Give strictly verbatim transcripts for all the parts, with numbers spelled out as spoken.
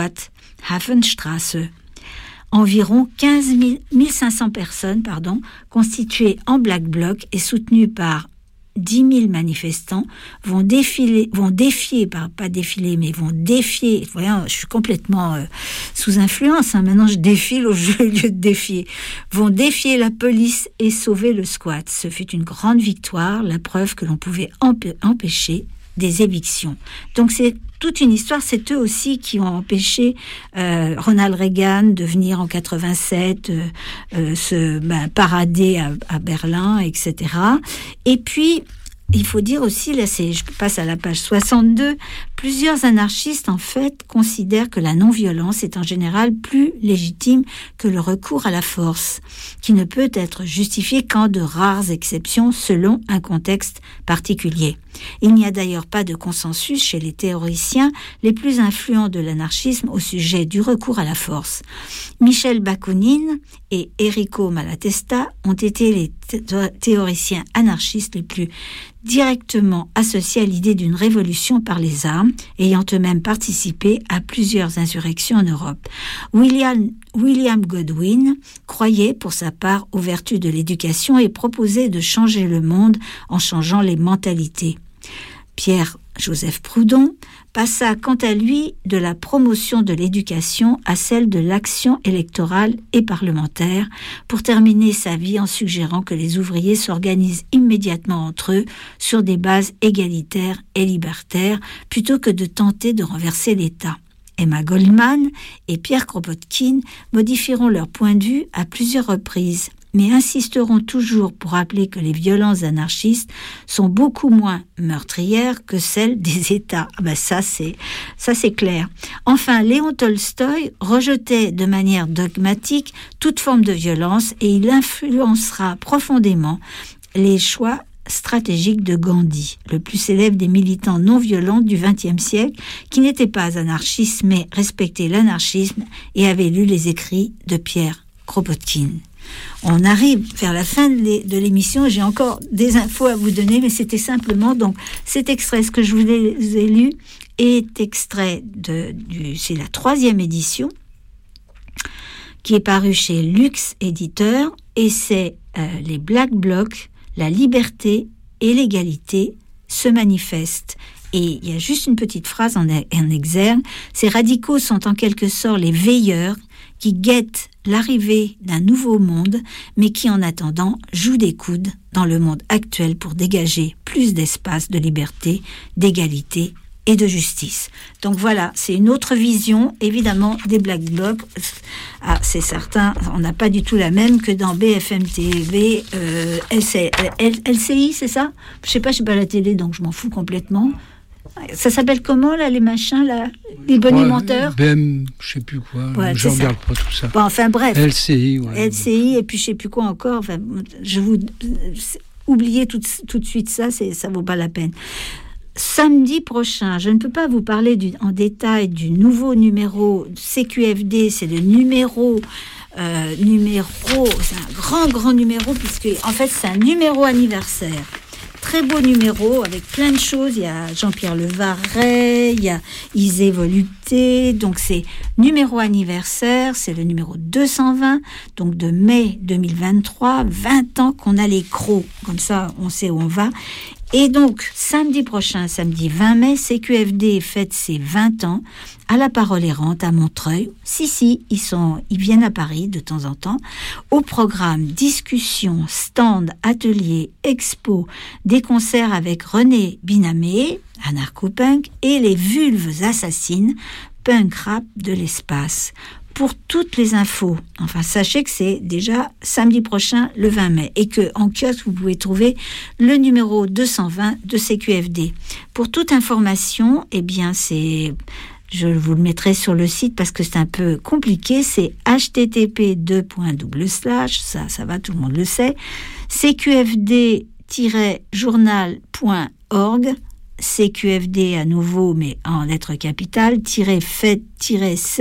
Hafenstraße. Environ quinze mille cinq cents personnes pardon, constituées en Black Bloc et soutenues par dix mille manifestants vont défiler, vont défier, pas, pas défiler, mais vont défier. Vous voyez, je suis complètement euh, sous influence. Hein, maintenant, je défile au lieu de défier. Vont défier la police et sauver le squat. Ce fut une grande victoire, la preuve que l'on pouvait empê- empêcher des évictions. Donc c'est toute une histoire, c'est eux aussi qui ont empêché euh, Ronald Reagan de venir en quatre-vingt-sept euh, euh, se ben, parader à, à Berlin, et cetera. Et puis il faut dire aussi, là c'est, je passe à la page soixante-deux, plusieurs anarchistes en fait considèrent que la non-violence est en général plus légitime que le recours à la force, qui ne peut être justifié qu'en de rares exceptions selon un contexte particulier. Il n'y a d'ailleurs pas de consensus chez les théoriciens les plus influents de l'anarchisme au sujet du recours à la force. Michel Bakounine et Enrico Malatesta ont été les théoriciens anarchistes les plus directement associés à l'idée d'une révolution par les armes, ayant eux-mêmes participé à plusieurs insurrections en Europe. William, William Godwin croyait pour sa part aux vertus de l'éducation et proposait de changer le monde en changeant les mentalités. Pierre-Joseph Proudhon passa quant à lui de la promotion de l'éducation à celle de l'action électorale et parlementaire pour terminer sa vie en suggérant que les ouvriers s'organisent immédiatement entre eux sur des bases égalitaires et libertaires plutôt que de tenter de renverser l'État. Emma Goldman et Pierre Kropotkin modifieront leur point de vue à plusieurs reprises, mais insisteront toujours pour rappeler que les violences anarchistes sont beaucoup moins meurtrières que celles des États. Ah ben ça, c'est, ça, c'est clair. Enfin, Léon Tolstoï rejetait de manière dogmatique toute forme de violence et il influencera profondément les choix stratégiques de Gandhi, le plus célèbre des militants non violents du vingtième siècle, qui n'était pas anarchiste mais respectait l'anarchisme et avait lu les écrits de Pierre Kropotkin. On arrive vers la fin de l'émission, j'ai encore des infos à vous donner, mais c'était simplement, donc, cet extrait, ce que je vous ai lu, est extrait de, du, c'est la troisième édition, qui est parue chez Lux Éditeur, et c'est euh, les Black Blocs, la liberté et l'égalité se manifestent. Et il y a juste une petite phrase en, en exergue, ces radicaux sont en quelque sorte les veilleurs qui guettent l'arrivée d'un nouveau monde, mais qui en attendant jouent des coudes dans le monde actuel pour dégager plus d'espace de liberté, d'égalité et de justice. Donc voilà, c'est une autre vision, évidemment, des Black Blocs. Ah, c'est certain, on n'a pas du tout la même que dans B F M T V, euh, L C I, c'est ça ? Je sais pas, je sais pas la télé, donc je m'en fous complètement. Ça s'appelle comment, là, les machins, là, les bonimenteurs ? Ouais, B M, je sais plus quoi, ouais, je regarde ça. Pas tout ça. Bon, enfin, bref. L C I, ouais. L C I, et puis je sais plus quoi encore. Enfin, je vous... Oubliez tout, tout de suite ça, c'est, ça vaut pas la peine. Samedi prochain, je ne peux pas vous parler du, en détail du nouveau numéro C Q F D, c'est le numéro... Euh, numéro, c'est un grand, grand numéro, puisque, en fait, c'est un numéro anniversaire. Très beau numéro avec plein de choses. Il y a Jean-Pierre Levaret, il y a Isée Volupté. Donc c'est numéro anniversaire, c'est le numéro deux cent vingt, donc de mai deux mille vingt-trois, vingt ans qu'on a les crocs. Comme ça, on sait où on va. Et donc, samedi prochain, samedi vingt mai, C Q F D fête ses vingt ans à la Parole Errante à Montreuil. Si, si, ils sont, ils viennent à Paris de temps en temps. Au programme, discussions, stands, ateliers, expos, des concerts avec René Binamé, anarcho-punk, et les vulves assassines, punk rap de l'espace. Pour toutes les infos, enfin sachez que c'est déjà samedi prochain, le vingt mai, et que en kiosque vous pouvez trouver le numéro deux cent vingt de C Q F D. Pour toute information, eh bien c'est, je vous le mettrai sur le site parce que c'est un peu compliqué, c'est h t t p deux points double slash, ça, ça va, tout le monde le sait, c q f d tiret journal point org, C Q F D à nouveau, mais en lettres capitales, tiret fait, tiret c'est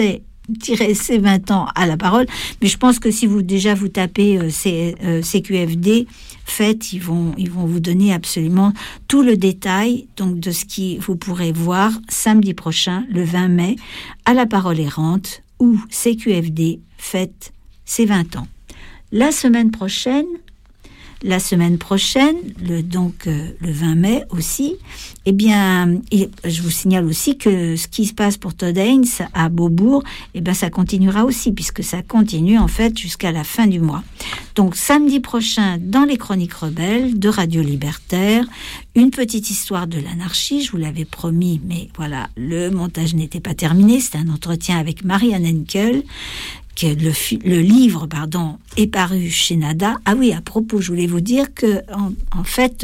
tirer ces vingt ans à la parole. Mais je pense que si vous déjà vous tapez euh, C, euh, C Q F D, faites, ils vont, ils vont vous donner absolument tout le détail donc de ce qui vous pourrez voir samedi prochain, le vingt mai, à la parole errante, où C Q F D fête ses vingt ans. La semaine prochaine, La semaine prochaine, le, donc euh, le vingt mai aussi, eh bien, et je vous signale aussi que ce qui se passe pour Todd Haynes à Beaubourg, eh bien, ça continuera aussi, puisque ça continue en fait jusqu'à la fin du mois. Donc samedi prochain, dans les Chroniques Rebelles de Radio Libertaire, une petite histoire de l'anarchie, je vous l'avais promis, mais voilà, le montage n'était pas terminé. C'était un entretien avec Marianne Henkel. Que le, le livre pardon, est paru chez Nada. Ah oui, à propos, je voulais vous dire que en, en fait,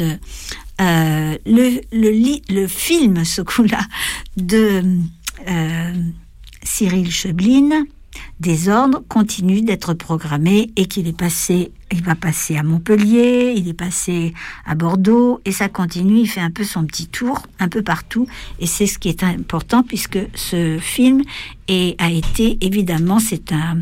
euh, le, le, li, le film, ce coup-là, de euh, Cyril Cheblin, Désordre, continue d'être programmé et qu'il est passé, il va passer à Montpellier, il est passé à Bordeaux et ça continue. Il fait un peu son petit tour, un peu partout, et c'est ce qui est important puisque ce film est, a été évidemment, c'est un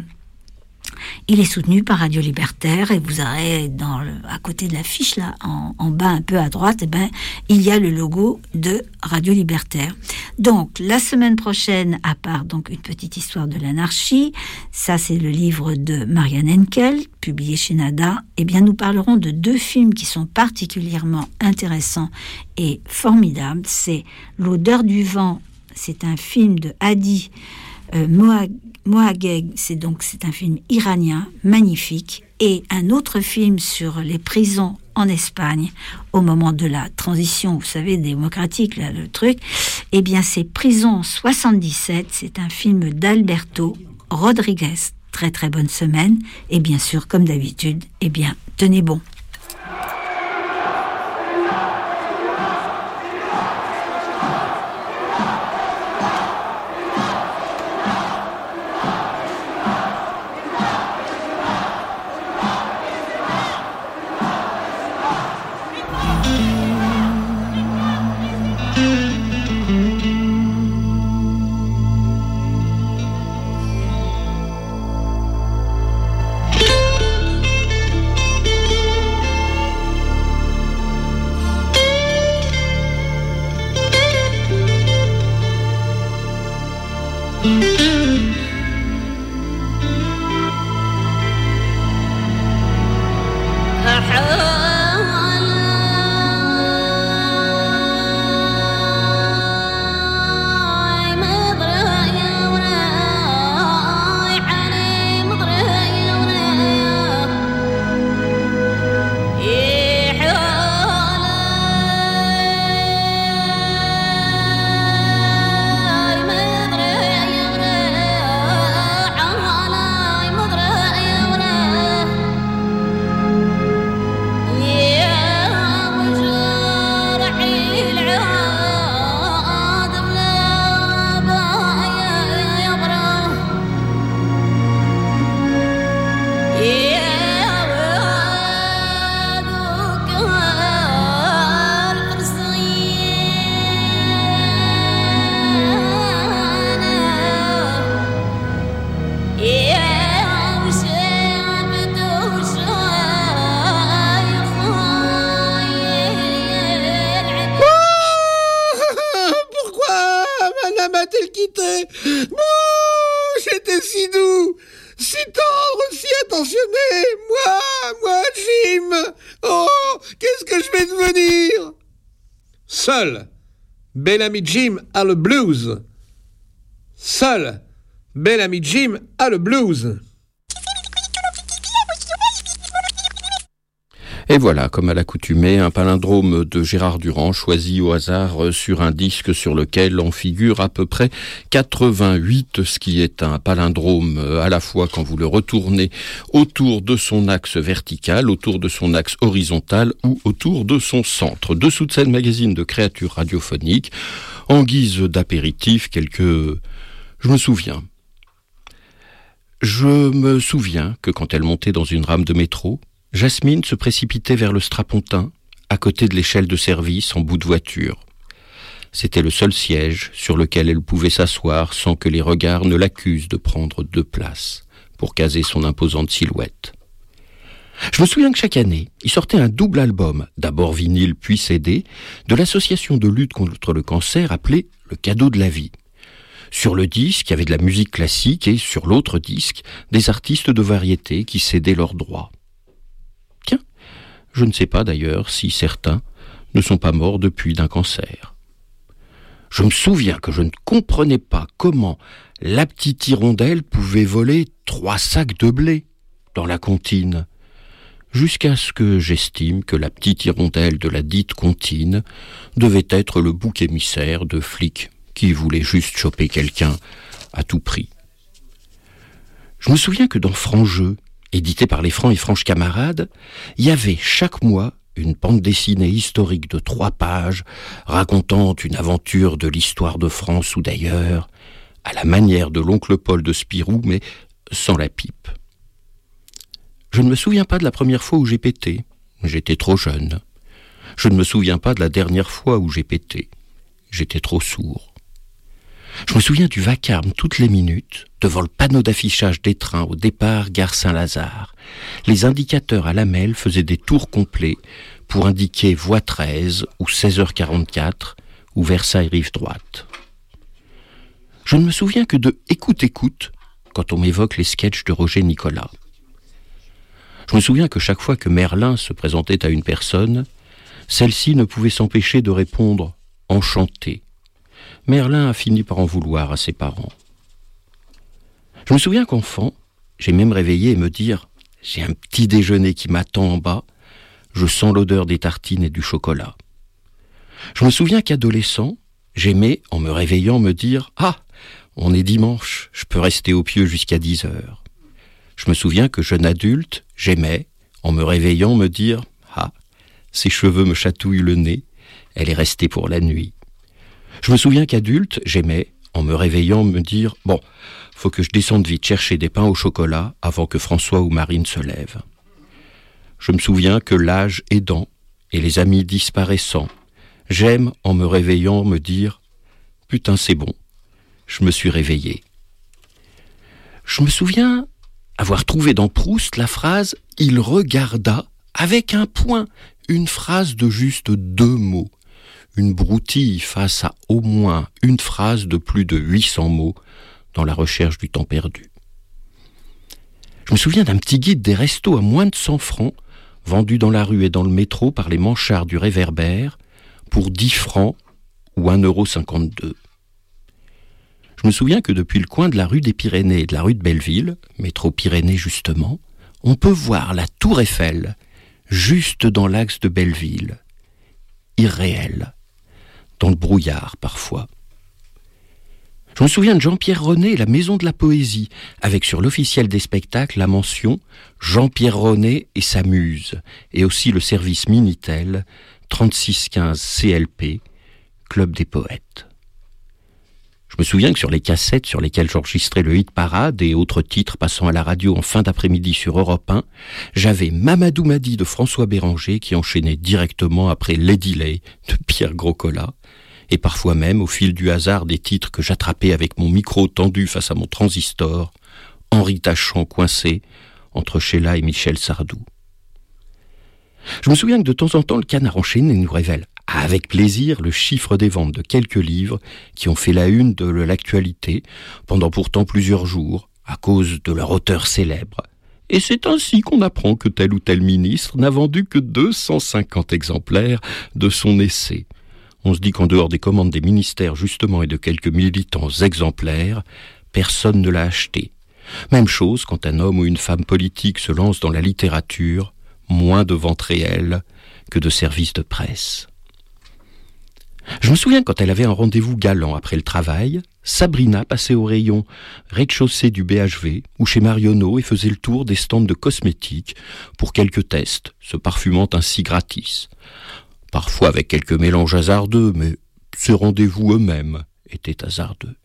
il est soutenu par Radio Libertaire et vous aurez dans le, à côté de l'affiche là, en, en bas un peu à droite, eh ben, il y a le logo de Radio Libertaire. Donc la semaine prochaine, à part donc une petite histoire de l'anarchie, ça c'est le livre de Marianne Henkel, publié chez Nada. Eh bien nous parlerons de deux films qui sont particulièrement intéressants et formidables. C'est L'odeur du vent, c'est un film de Hadi euh, Moag Moageg, c'est donc c'est un film iranien magnifique, et un autre film sur les prisons en Espagne au moment de la transition, vous savez, démocratique, là, le truc. Eh bien, c'est Prison soixante-dix-sept, c'est un film d'Alberto Rodriguez. Très très bonne semaine, et bien sûr, comme d'habitude, eh bien, tenez bon. Seul, Bellamy Jim a le blues. Seul, Bellamy Jim a le blues. Et voilà, comme à l'accoutumée, un palindrome de Gérard Durand choisi au hasard sur un disque sur lequel on figure à peu près quatre-vingt-huit, ce qui est un palindrome à la fois quand vous le retournez autour de son axe vertical, autour de son axe horizontal ou autour de son centre. Dessous de scène, magazine de créatures radiophoniques, en guise d'apéritif, quelques... Je me souviens. Je me souviens que quand elle montait dans une rame de métro, Jasmine se précipitait vers le strapontin, à côté de l'échelle de service en bout de voiture. C'était le seul siège sur lequel elle pouvait s'asseoir sans que les regards ne l'accusent de prendre deux places pour caser son imposante silhouette. Je me souviens que chaque année, il sortait un double album, d'abord vinyle puis C D, de l'association de lutte contre le cancer appelée Le Cadeau de la Vie. Sur le disque, il y avait de la musique classique et sur l'autre disque, des artistes de variété qui cédaient leurs droits. Tiens, je ne sais pas d'ailleurs si certains ne sont pas morts depuis d'un cancer. Je me souviens que je ne comprenais pas comment la petite hirondelle pouvait voler trois sacs de blé dans la comptine, jusqu'à ce que j'estime que la petite hirondelle de la dite comptine devait être le bouc émissaire de flics qui voulaient juste choper quelqu'un à tout prix. Je me souviens que dans Franc-Jeu, édité par les Francs et Franches Camarades, il y avait chaque mois une bande dessinée historique de trois pages racontant une aventure de l'histoire de France ou d'ailleurs, à la manière de l'oncle Paul de Spirou, mais sans la pipe. Je ne me souviens pas de la première fois où j'ai pété. J'étais trop jeune. Je ne me souviens pas de la dernière fois où j'ai pété. J'étais trop sourd. Je me souviens du vacarme toutes les minutes devant le panneau d'affichage des trains au départ gare Saint-Lazare. Les indicateurs à lamelles faisaient des tours complets pour indiquer voie treize ou seize heures quarante-quatre ou Versailles rive droite. Je ne me souviens que de « écoute-écoute » quand on m'évoque les sketchs de Roger Nicolas. Je me souviens que chaque fois que Merlin se présentait à une personne, celle-ci ne pouvait s'empêcher de répondre « enchanté ». Merlin a fini par en vouloir à ses parents. Je me souviens qu'enfant, j'ai même réveillé et me dire « j'ai un petit déjeuner qui m'attend en bas, je sens l'odeur des tartines et du chocolat ». Je me souviens qu'adolescent, j'aimais, en me réveillant, me dire « ah, on est dimanche, je peux rester au pieu jusqu'à dix heures ». Je me souviens que jeune adulte, j'aimais, en me réveillant, me dire « ah, ses cheveux me chatouillent le nez, elle est restée pour la nuit ». Je me souviens qu'adulte, j'aimais, en me réveillant, me dire « bon, faut que je descende vite chercher des pains au chocolat avant que François ou Marine se lèvent ». Je me souviens que l'âge aidant et les amis disparaissant, j'aime, en me réveillant, me dire « putain, c'est bon, je me suis réveillé ». Je me souviens avoir trouvé dans Proust la phrase « il regarda » avec un point, une phrase de juste deux mots. Une broutille face à au moins une phrase de plus de huit cents mots dans la recherche du temps perdu. Je me souviens d'un petit guide des restos à moins de cent francs, vendu dans la rue et dans le métro par les manchards du Réverbère, pour dix francs ou un euro cinquante-deux. Je me souviens que depuis le coin de la rue des Pyrénées et de la rue de Belleville, métro Pyrénées justement, on peut voir la Tour Eiffel, juste dans l'axe de Belleville, irréel, dans le brouillard parfois. Je me souviens de Jean-Pierre René et la Maison de la Poésie, avec sur l'officiel des spectacles la mention « Jean-Pierre René et sa muse », et aussi le service Minitel, trente-six quinze C L P, Club des poètes. Je me souviens que sur les cassettes sur lesquelles j'enregistrais le hit parade et autres titres passant à la radio en fin d'après-midi sur Europe un, j'avais Mamadou Madi de François Béranger qui enchaînait directement après Lady Lay de Pierre Groscola, et parfois même, au fil du hasard des titres que j'attrapais avec mon micro tendu face à mon transistor, Henri Tachant coincé entre Sheila et Michel Sardou. Je me souviens que de temps en temps, le Canard enchaîné nous révèle avec plaisir le chiffre des ventes de quelques livres qui ont fait la une de l'actualité pendant pourtant plusieurs jours, à cause de leur auteur célèbre. Et c'est ainsi qu'on apprend que tel ou tel ministre n'a vendu que deux cent cinquante exemplaires de son essai. On se dit qu'en dehors des commandes des ministères justement et de quelques militants exemplaires, personne ne l'a acheté. Même chose quand un homme ou une femme politique se lance dans la littérature, moins de ventes réelles que de services de presse. Je me souviens quand elle avait un rendez-vous galant après le travail, Sabrina passait au rayon rez-de-chaussée du B H V ou chez Marionneau et faisait le tour des stands de cosmétiques pour quelques tests, se parfumant ainsi gratis. Parfois avec quelques mélanges hasardeux, mais ces rendez-vous eux-mêmes étaient hasardeux.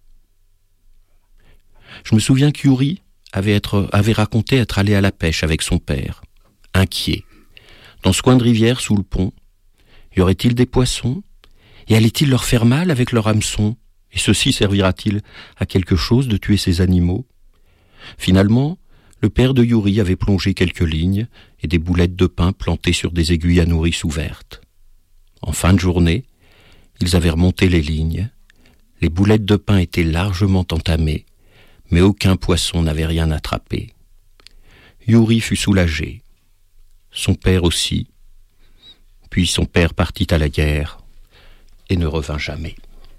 Je me souviens qu'Yuri avait, être, avait raconté être allé à la pêche avec son père, inquiet. Dans ce coin de rivière sous le pont, y aurait-il des poissons ? Et allait-il leur faire mal avec leur hameçon ? Et ceci servira-t-il à quelque chose de tuer ces animaux ? Finalement, le père de Youri avait plongé quelques lignes et des boulettes de pain plantées sur des aiguilles à nourrice ouvertes. En fin de journée, ils avaient remonté les lignes. Les boulettes de pain étaient largement entamées, mais aucun poisson n'avait rien attrapé. Youri fut soulagé. Son père aussi. Puis son père partit à la guerre et ne revint jamais.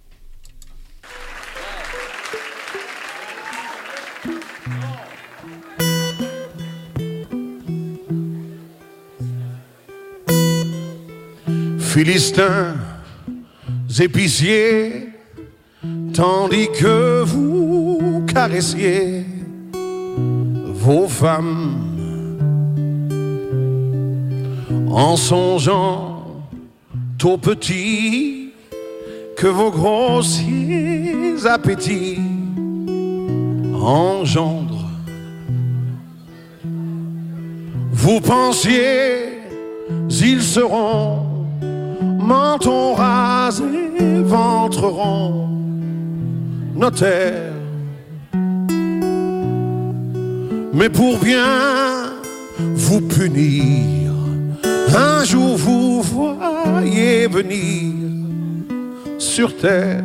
Philistins, épiciers, tandis que vous caressiez vos femmes, en songeant aux petits que vos grossiers appétits engendrent. Vous pensiez, ils seront menton rasé, ventre rond, notaire. Mais pour bien vous punir, un jour vous voyez venir sur terre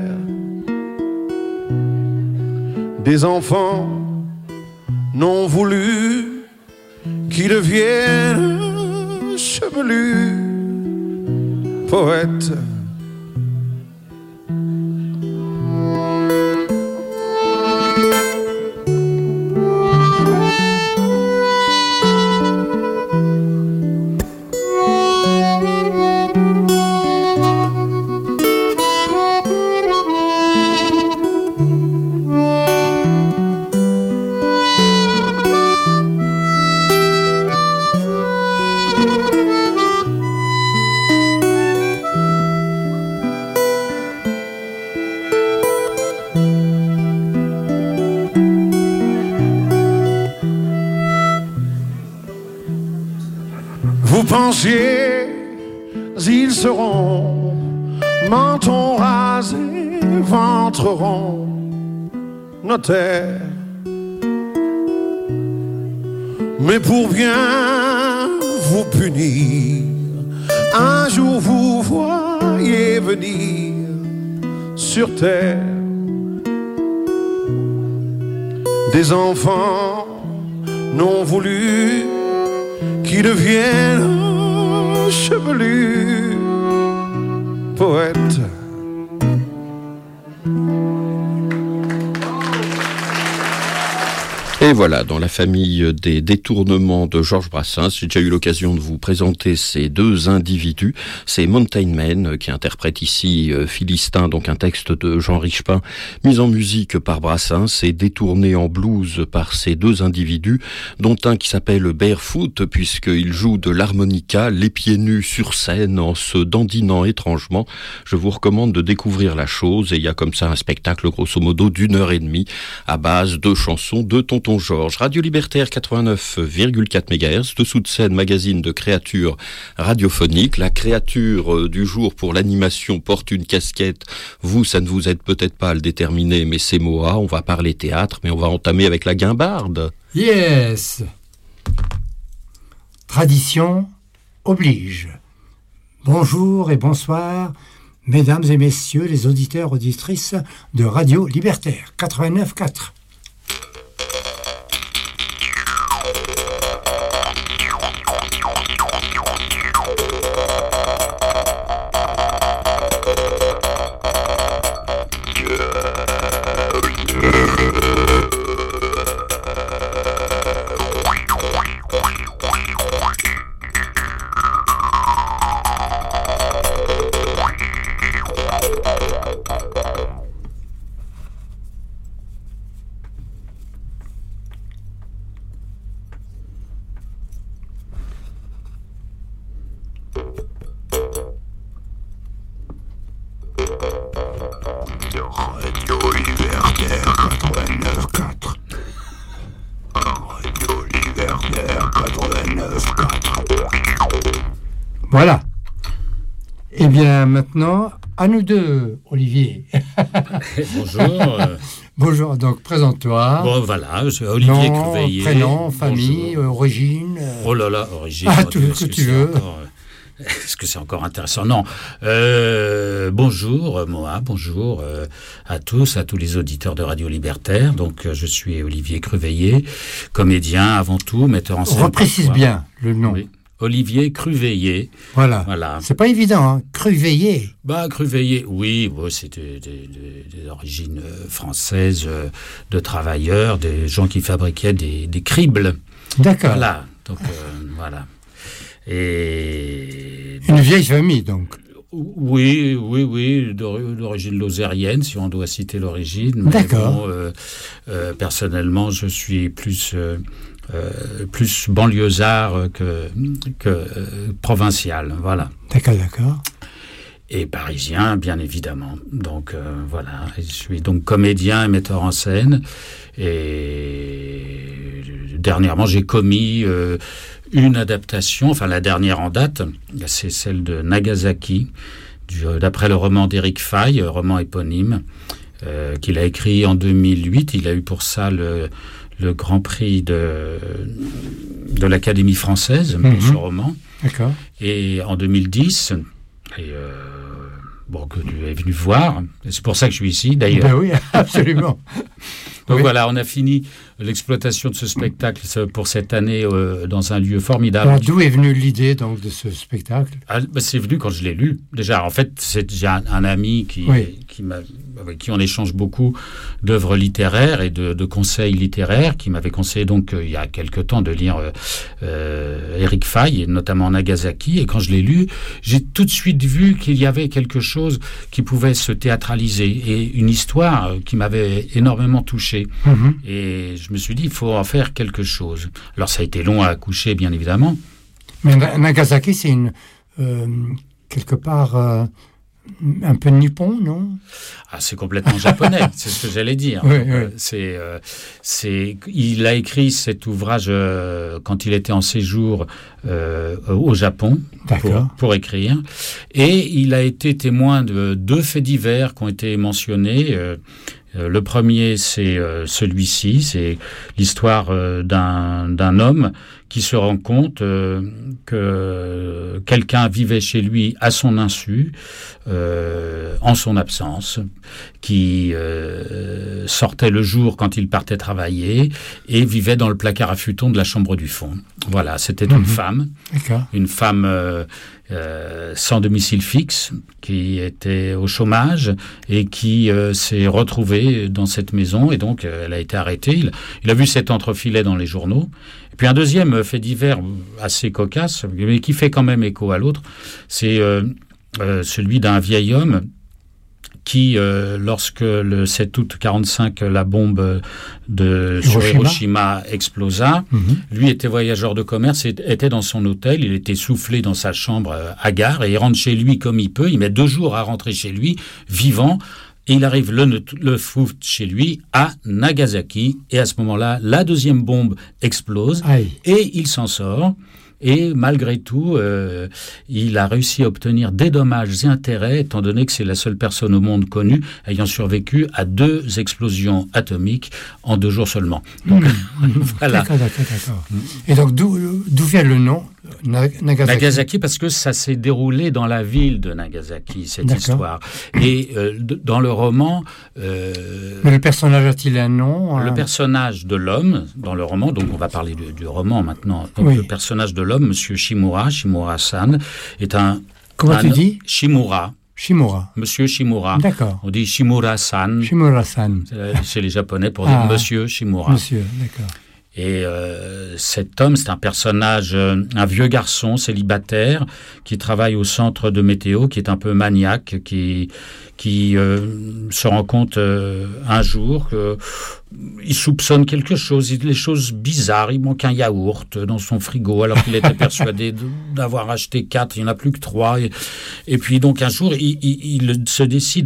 des enfants non voulus qui deviennent chevelus poètes. Pensiez, ils seront menton rasé, ventre rond, notaire. Mais pour bien vous punir, un jour vous voyez venir sur terre des enfants non voulus qui deviennent chevelus poètes. Et voilà, dans la famille des détournements de Georges Brassens, j'ai déjà eu l'occasion de vous présenter ces deux individus. C'est Mountain Men qui interprète ici euh, Philistin, donc un texte de Jean Richepin, mis en musique par Brassens et détourné en blues par ces deux individus, dont un qui s'appelle Barefoot, puisqu'il joue de l'harmonica, les pieds nus sur scène, en se dandinant étrangement. Je vous recommande de découvrir la chose, et il y a comme ça un spectacle grosso modo d'une heure et demie, à base de chansons de Tonton Georges. Radio Libertaire quatre-vingt-neuf virgule quatre mégahertz, dessous de scène, magazine de créatures radiophoniques. La créature du jour pour l'animation porte une casquette. Vous, ça ne vous aide peut-être pas à le déterminer, mais c'est Moa. On va parler théâtre, mais on va entamer avec la guimbarde. Yes. Tradition oblige. Bonjour et bonsoir, mesdames et messieurs les auditeurs, auditrices de Radio Libertaire quatre-vingt-neuf quatre. Voilà. Eh bien, maintenant, à nous deux, Olivier. Bonjour. Bonjour, donc présente-toi. Bon, voilà, c'est Olivier Nom, Cruveillet. prénom, famille, euh, origine. Euh... Oh là là, origine. Ah, tout ce que tu veux. Encore, euh, est-ce que c'est encore intéressant? Non. Euh, bonjour, euh, Moa, bonjour euh, à tous, à tous les auditeurs de Radio Libertaire. Donc, euh, je suis Olivier Cruveillet, comédien avant tout, metteur en scène. On reprécise bien le nom. Oui. Olivier Cruveillet. Voilà. voilà. C'est pas évident, hein. Cruveillet. Bah, Cruveillet, oui, bon, c'est des, des, des, des origines françaises, euh, de travailleurs, des gens qui fabriquaient des, des cribles. D'accord. Voilà. Donc, euh, voilà. Et. Une vieille famille, donc. Oui, oui, oui, d'origine lozérienne, si on doit citer l'origine. D'accord. Bon, euh, euh, personnellement, je suis plus. Euh, Euh, plus banlieusard que, que euh, provincial, voilà. D'accord, d'accord. Et parisien, bien évidemment. Donc euh, voilà, je suis donc comédien et metteur en scène. Et dernièrement, j'ai commis euh, une adaptation, enfin la dernière en date, c'est celle de Nagasaki, du, d'après le roman d'Éric Faye, roman éponyme, euh, qu'il a écrit en deux mille huit. Il a eu pour ça le le Grand Prix de, de l'Académie française, pour mmh. ce roman. D'accord. Et en deux mille dix, et euh, bon, que tu es venu voir, et c'est pour ça que je suis ici, d'ailleurs. Ben oui, absolument. Donc oui. voilà, on a fini l'exploitation de ce spectacle pour cette année euh, dans un lieu formidable. Alors, d'où est venue l'idée donc de ce spectacle? ah, bah, C'est venu quand je l'ai lu. Déjà, en fait, c'est, j'ai un, un ami qui, oui. qui m'a, avec qui on échange beaucoup d'œuvres littéraires et de, de conseils littéraires, qui m'avait conseillé donc euh, il y a quelque temps de lire euh, euh, Éric Faye, et notamment Nagasaki. Et quand je l'ai lu, j'ai tout de suite vu qu'il y avait quelque chose qui pouvait se théâtraliser et une histoire qui m'avait énormément touché. Mm-hmm. Et je me suis dit, il faut en faire quelque chose. Alors, ça a été long à accoucher, bien évidemment. Mais Nagasaki, c'est une... Euh, quelque part... Euh, un peu nippon, non? Ah, c'est complètement japonais, c'est ce que j'allais dire. Oui, Donc, oui. euh, c'est, euh, c'est, il a écrit cet ouvrage euh, quand il était en séjour euh, au Japon pour, pour écrire. Et il a été témoin de deux faits divers qui ont été mentionnés. Euh, Le premier, c'est euh, celui-ci, c'est l'histoire euh, d'un, d'un homme qui se rend compte euh, que quelqu'un vivait chez lui à son insu, euh, en son absence, qui euh, sortait le jour quand il partait travailler et vivait dans le placard à futons de la chambre du fond. Voilà, c'était mmh. une femme, D'accord. une femme... Euh, Euh, sans domicile fixe, qui était au chômage et qui euh, s'est retrouvée dans cette maison, et donc euh, elle a été arrêtée. Il, il a vu cet entrefilet dans les journaux. Et puis un deuxième fait divers assez cocasse, mais qui fait quand même écho à l'autre, c'est euh, euh, celui d'un vieil homme qui, euh, lorsque le sept août quarante-cinq, la bombe de sur Hiroshima, Hiroshima explosa, mm-hmm. lui était voyageur de commerce, et était dans son hôtel, il était soufflé dans sa chambre euh, hagard, et il rentre chez lui comme il peut, il met deux jours à rentrer chez lui, vivant, et il arrive le, le fou chez lui à Nagasaki, et à ce moment-là, la deuxième bombe explose, Aïe. Et il s'en sort. Et malgré tout, euh, il a réussi à obtenir des dommages et intérêts, étant donné que c'est la seule personne au monde connue ayant survécu à deux explosions atomiques en deux jours seulement. Donc, mmh. voilà. D'accord, d'accord, d'accord. Et donc, d'où, d'où vient le nom Nagasaki? Nagasaki, parce que ça s'est déroulé dans la ville de Nagasaki, cette d'accord. histoire. Et euh, d- dans le roman... Euh, Mais le personnage a-t-il un nom? Le hein? personnage de l'homme, dans le roman, donc on va parler du, du roman maintenant, donc oui. le personnage de l'homme, Monsieur Shimura, Shimura-san, est un... Comment un, tu dis? Shimura. Shimura. Monsieur Shimura. D'accord. On dit Shimura-san. Shimura-san. Chez les Japonais, pour ah, dire Monsieur Shimura. Monsieur, d'accord. Et euh, cet homme, c'est un personnage, euh, un vieux garçon célibataire qui travaille au centre de météo, qui est un peu maniaque, qui qui euh, se rend compte euh, un jour que il soupçonne quelque chose, il, les choses bizarres. Il manque un yaourt dans son frigo alors qu'il était persuadé de, d'avoir acheté quatre, il n'y en a plus que trois. Et, et puis donc un jour, il, il, il se décide à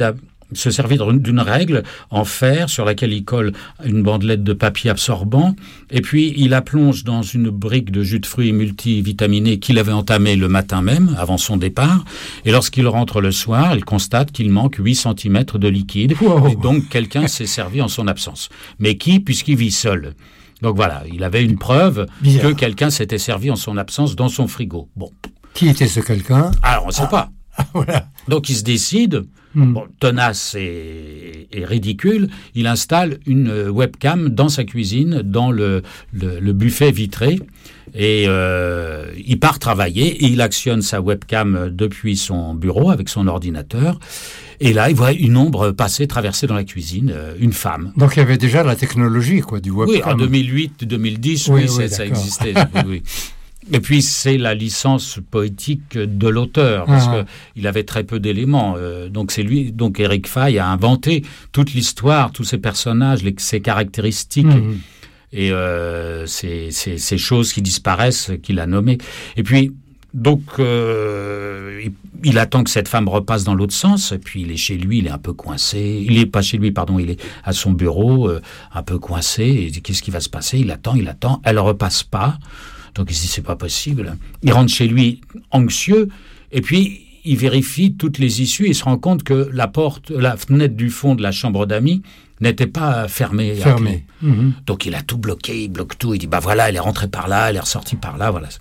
se servir d'une règle en fer sur laquelle il colle une bandelette de papier absorbant, et puis il la plonge dans une brique de jus de fruits multivitaminé qu'il avait entamé le matin même, avant son départ, et lorsqu'il rentre le soir, il constate qu'il manque huit centimètres de liquide, wow. Et donc quelqu'un s'est servi en son absence. Mais qui, puisqu'il vit seul? Donc voilà, il avait une preuve Bizarre. que quelqu'un s'était servi en son absence dans son frigo. Bon. Qui était ce quelqu'un? Alors, on ne sait ah. pas. Ah, voilà. Donc il se décide, hmm. bon, tenace et, et ridicule, il installe une webcam dans sa cuisine, dans le, le, le buffet vitré, et euh, il part travailler, et il actionne sa webcam depuis son bureau avec son ordinateur, et là il voit une ombre passer, traverser dans la cuisine, euh, une femme. Donc il y avait déjà la technologie, quoi, du webcam. Oui, en deux mille huit, deux mille dix, oui, oui, oui ça existait. oui, oui. Et puis, c'est la licence poétique de l'auteur, parce ah. qu'il avait très peu d'éléments. Euh, donc, c'est lui, donc Eric Faye a inventé toute l'histoire, tous ces personnages, les, ces caractéristiques, mmh. et euh, ces, ces, ces choses qui disparaissent, qu'il a nommées. Et puis, donc, euh, il, il attend que cette femme repasse dans l'autre sens, et puis il est chez lui, il est un peu coincé. Il est pas chez lui, pardon, il est à son bureau, euh, un peu coincé. Et il dit, qu'est-ce qui va se passer? Il attend, il attend, elle repasse pas. Donc il se dit, c'est pas possible. Il rentre chez lui anxieux, et puis il vérifie toutes les issues, et il se rend compte que la porte, la fenêtre du fond de la chambre d'amis n'était pas fermée. Fermée. Mmh. Donc il a tout bloqué, il bloque tout, il dit, bah voilà, elle est rentrée par là, elle est ressortie par là, voilà.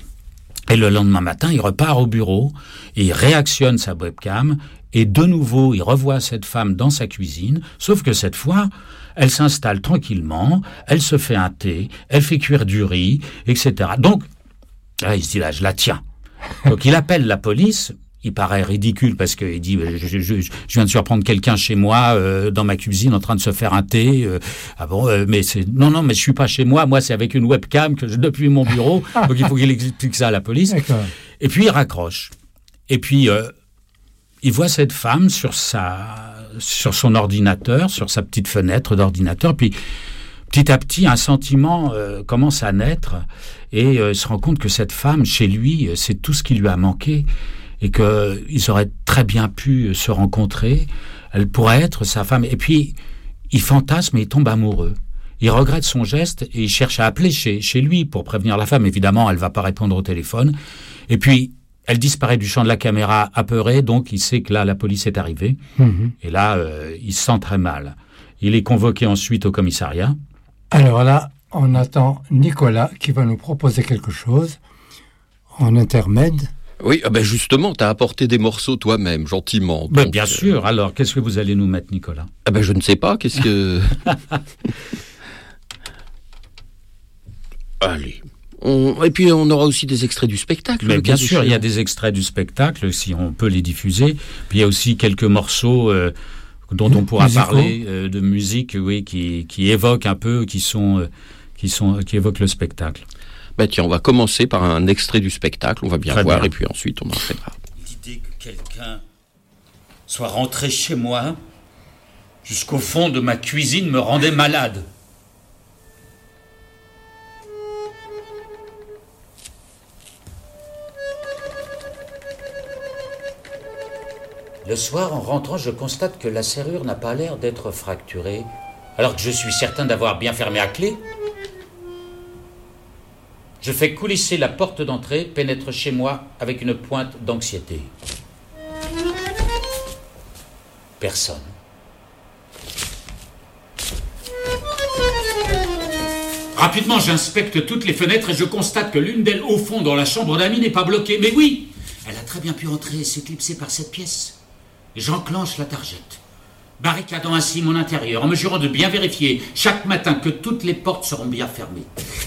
Et le lendemain matin, il repart au bureau, et il réactionne sa webcam, et de nouveau, il revoit cette femme dans sa cuisine, sauf que cette fois, elle s'installe tranquillement, elle se fait un thé, elle fait cuire du riz, et cetera. Donc, là, il se dit, là, je la tiens. Donc, il appelle la police. Il paraît ridicule parce qu'il dit, je, je, je, je viens de surprendre quelqu'un chez moi, euh, dans ma cuisine, en train de se faire un thé. Euh, ah bon, euh, mais c'est, non, non, mais je suis pas chez moi. Moi, c'est avec une webcam que je, depuis mon bureau. Donc, il faut qu'il explique ça à la police. D'accord. Et puis, il raccroche. Et puis, euh, il voit cette femme sur sa, sur son ordinateur, sur sa petite fenêtre d'ordinateur, puis petit à petit, un sentiment euh, commence à naître, et euh, il se rend compte que cette femme, chez lui, c'est tout ce qui lui a manqué, et qu'ils auraient très bien pu se rencontrer, elle pourrait être sa femme. Et puis, il fantasme et il tombe amoureux. Il regrette son geste, et il cherche à appeler chez, chez lui pour prévenir la femme. Évidemment, elle ne va pas répondre au téléphone. Et puis, elle disparaît du champ de la caméra apeurée, donc il sait que là, la police est arrivée. Mmh. Et là, euh, il se sent très mal. Il est convoqué ensuite au commissariat. Alors là, on attend Nicolas qui va nous proposer quelque chose en intermède. Oui, ah ben justement, tu as apporté des morceaux toi-même, gentiment. Ben donc, bien sûr. Alors, qu'est-ce que vous allez nous mettre, Nicolas? Ah ben je ne sais pas, qu'est-ce que... Allez... On... Et puis on aura aussi des extraits du spectacle. Mais bien sûr, il y a des extraits du spectacle, si on peut les diffuser. Puis il y a aussi quelques morceaux euh, dont on pourra Musicaux. parler, euh, de musique, oui, qui, qui évoquent un peu, qui sont, euh, qui sont, qui évoquent le spectacle. Ben tiens, on va commencer par un extrait du spectacle, on va bien Très voir, bien. Et puis ensuite on enchaînera. L'idée que quelqu'un soit rentré chez moi, jusqu'au fond de ma cuisine, me rendait malade. Le soir, en rentrant, je constate que la serrure n'a pas l'air d'être fracturée, alors que je suis certain d'avoir bien fermé à clé. Je fais coulisser la porte d'entrée, pénètre chez moi avec une pointe d'anxiété. Personne. Rapidement, j'inspecte toutes les fenêtres et je constate que l'une d'elles, au fond, dans la chambre d'amis, n'est pas bloquée. Mais oui, elle a très bien pu entrer et s'éclipser par cette pièce. J'enclenche la targette, barricadant ainsi mon intérieur, en me jurant de bien vérifier chaque matin que toutes les portes seront bien fermées.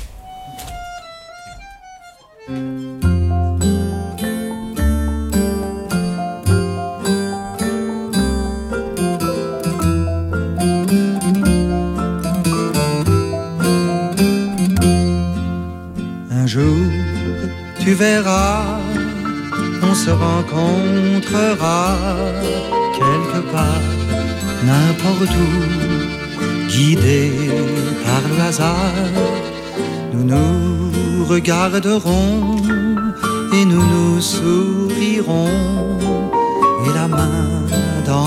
Un jour, tu verras, on se rencontrera quelque part, n'importe où, guidés par le hasard. Nous nous regarderons et nous nous sourirons, et la main dans la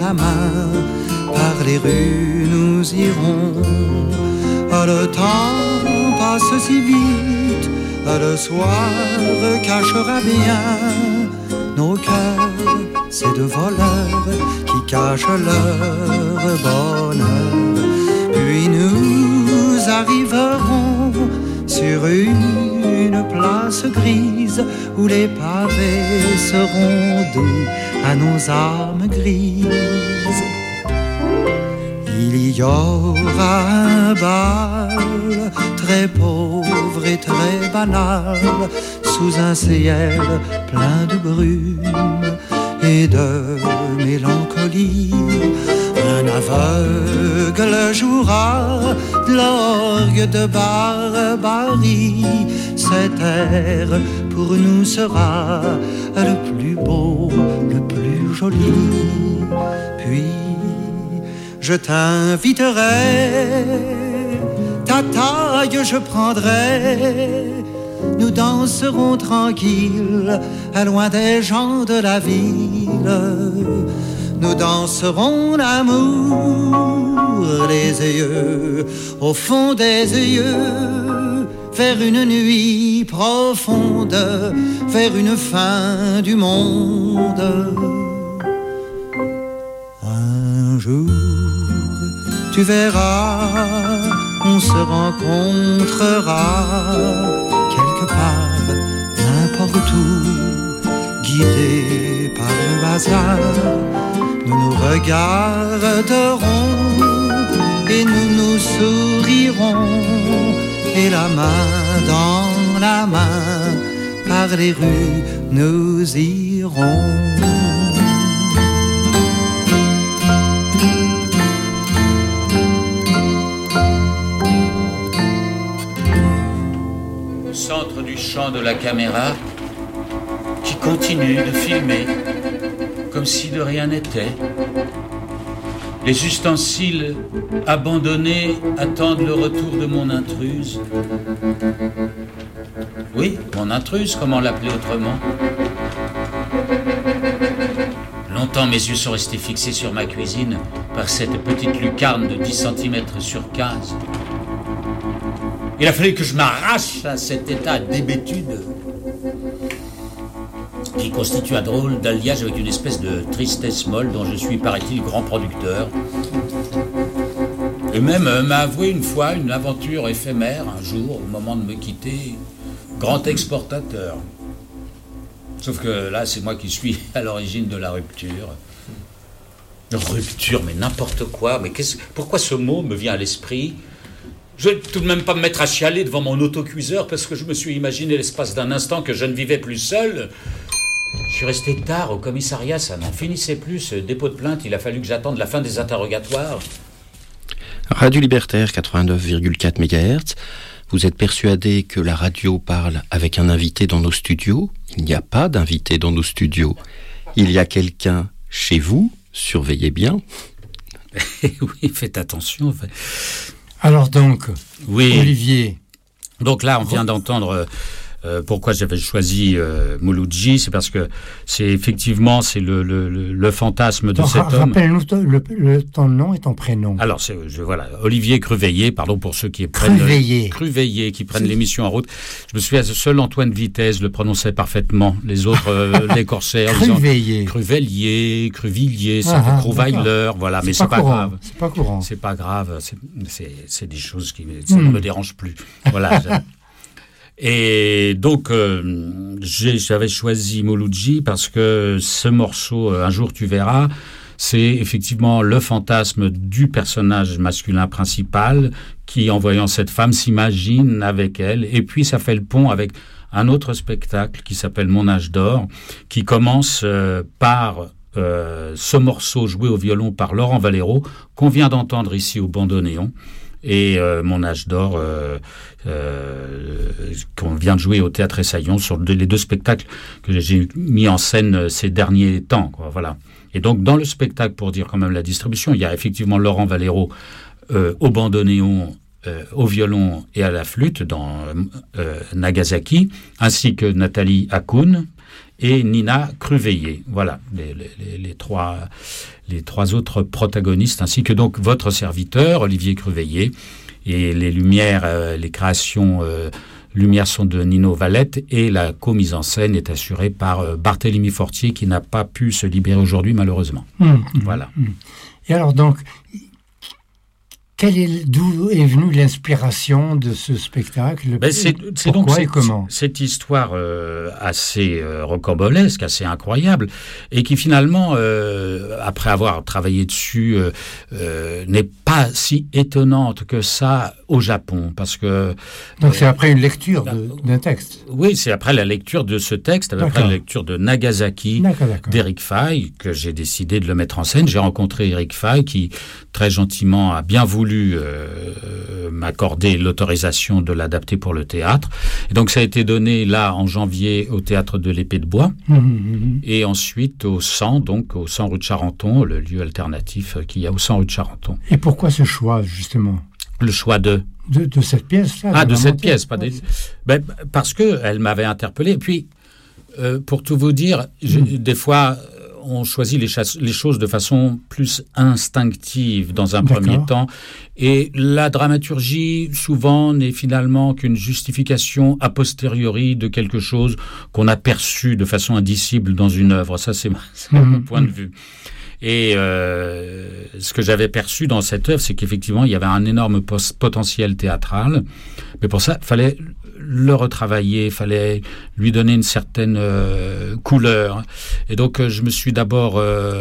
la main, par les rues nous irons. Ah, le temps passe si vite, ah, le soir cachera bien nos cœurs, ces deux voleurs qui cachent leur bonheur. Puis nous arriverons sur une place grise où les pavés seront doux à nos âmes grises. Il y aura un bal très pauvre et très banal sous un ciel plein de brume et de mélancolie. Un aveugle jouera de l'orgue de barbarie. Cet air pour nous sera le plus beau, le plus joli. Puis je t'inviterai, ta taille je prendrai. Nous danserons tranquilles, loin des gens de la ville. Nous danserons l'amour, les yeux au fond des yeux, vers une nuit profonde, vers une fin du monde. Un jour, tu verras, on se rencontrera quelque part, n'importe où, guidés par le hasard. Nous nous regarderons et nous nous sourirons, et la main dans la main, par les rues nous irons. Au centre du champ de la caméra, qui continue de filmer comme si de rien n'était. Les ustensiles abandonnés attendent le retour de mon intruse. Oui, mon intruse, comment l'appeler autrement? Longtemps, mes yeux sont restés fixés sur ma cuisine par cette petite lucarne de dix centimètres sur quinze. Il a fallu que je m'arrache à cet état d'hébétude qui constitue un drôle d'alliage avec une espèce de tristesse molle dont je suis, paraît-il, grand producteur. Et même euh, m'a avoué une fois une aventure éphémère, un jour, au moment de me quitter, grand exportateur. Sauf que là, c'est moi qui suis à l'origine de la rupture. Rupture, mais n'importe quoi. Mais qu'est-ce, pourquoi ce mot me vient à l'esprit? Je vais tout de même pas me mettre à chialer devant mon autocuiseur parce que je me suis imaginé l'espace d'un instant que je ne vivais plus seul. Je suis resté tard au commissariat, ça n'en finissait plus, ce dépôt de plainte, il a fallu que j'attende la fin des interrogatoires. Radio Libertaire quatre-vingt-neuf virgule quatre mégahertz. Vous êtes persuadé que la radio parle avec un invité dans nos studios? Il n'y a pas d'invité dans nos studios. Il y a quelqu'un chez vous, surveillez bien. Oui, faites attention. Alors donc, oui. Olivier. Donc là, on vient d'entendre... Euh, pourquoi j'avais choisi euh, Mouloudji, c'est parce que c'est effectivement c'est le, le, le, le fantasme de Donc, cet homme. Rappelle-nous le, le, ton nom et ton prénom. Alors, c'est, je, voilà, Olivier Cruveillier, pardon pour ceux qui prennent Cruveillier, Cruveillier qui prennent c'est... l'émission en route. Je me souviens, seul Antoine Vitesse le prononçait parfaitement. Les autres euh, l'écorçaient. Cruveillier, Cruveillier, Cruvillier, c'est ah, Crouweiler, voilà. C'est mais c'est pas, pas grave. C'est pas courant. C'est pas grave. C'est, c'est, c'est des choses qui ça hmm. ne me dérangent plus. Voilà. Et donc, euh, j'ai, j'avais choisi Mouloudji parce que ce morceau, Un jour tu verras, c'est effectivement le fantasme du personnage masculin principal qui, en voyant cette femme, s'imagine avec elle. Et puis, ça fait le pont avec un autre spectacle qui s'appelle Mon âge d'or, qui commence euh, par euh, ce morceau joué au violon par Laurent Valero, qu'on vient d'entendre ici au bandoneon. Et euh, Mon âge d'or, euh, euh, qu'on vient de jouer au Théâtre Essaillon sur deux, les deux spectacles que j'ai mis en scène ces derniers temps, quoi, voilà. Et donc, dans le spectacle, pour dire quand même la distribution, il y a effectivement Laurent Valero euh, au bandoneon, euh, au violon et à la flûte dans euh, Nagasaki, ainsi que Nathalie Hakoun. et Nina Cruveilhier. Voilà, les, les, les, trois, les trois autres protagonistes, ainsi que donc votre serviteur, Olivier Cruveilhier, et les lumières, euh, les créations euh, lumières sont de Nino Valette, et la co-mise en scène est assurée par euh, Barthélemy Fortier, qui n'a pas pu se libérer aujourd'hui, malheureusement. Mmh, voilà. Mmh. Et alors donc, quelle est, d'où est venue l'inspiration de ce spectacle? Ben c'est, c'est Pourquoi donc et comment cette histoire euh, assez euh, rocambolesque, assez incroyable, et qui finalement, euh, après avoir travaillé dessus, euh, euh, n'est pas si étonnante que ça au Japon, parce que... Donc euh, c'est après une lecture de, d'un texte? Oui, c'est après la lecture de ce texte, après d'accord. la lecture de Nagasaki, d'accord, d'accord. d'Éric Faye, que j'ai décidé de le mettre en scène. J'ai rencontré Éric Faye, qui très gentiment a bien voulu Euh, m'accorder l'autorisation de l'adapter pour le théâtre. Et donc ça a été donné là en janvier au théâtre de l'Épée de Bois mmh, mmh. et ensuite au cent, donc au cent rue de Charenton, le lieu alternatif qu'il y a au cent rue de Charenton. Et pourquoi ce choix justement? Le choix de de, de cette pièce là, Ah, de, de cette pièce, pas des... ben, parce que elle m'avait interpellé. Et puis, euh, pour tout vous dire, je, mmh. des fois... on choisit les, chas- les choses de façon plus instinctive dans un D'accord. premier temps. Et la dramaturgie, souvent, n'est finalement qu'une justification a posteriori de quelque chose qu'on a perçu de façon indicible dans une œuvre. Ça, c'est, c'est mmh. mon point de vue. Et euh, ce que j'avais perçu dans cette œuvre, c'est qu'effectivement, il y avait un énorme pos- potentiel théâtral. Mais pour ça, il fallait le retravailler, il fallait lui donner une certaine euh, couleur. Et donc, euh, je me suis d'abord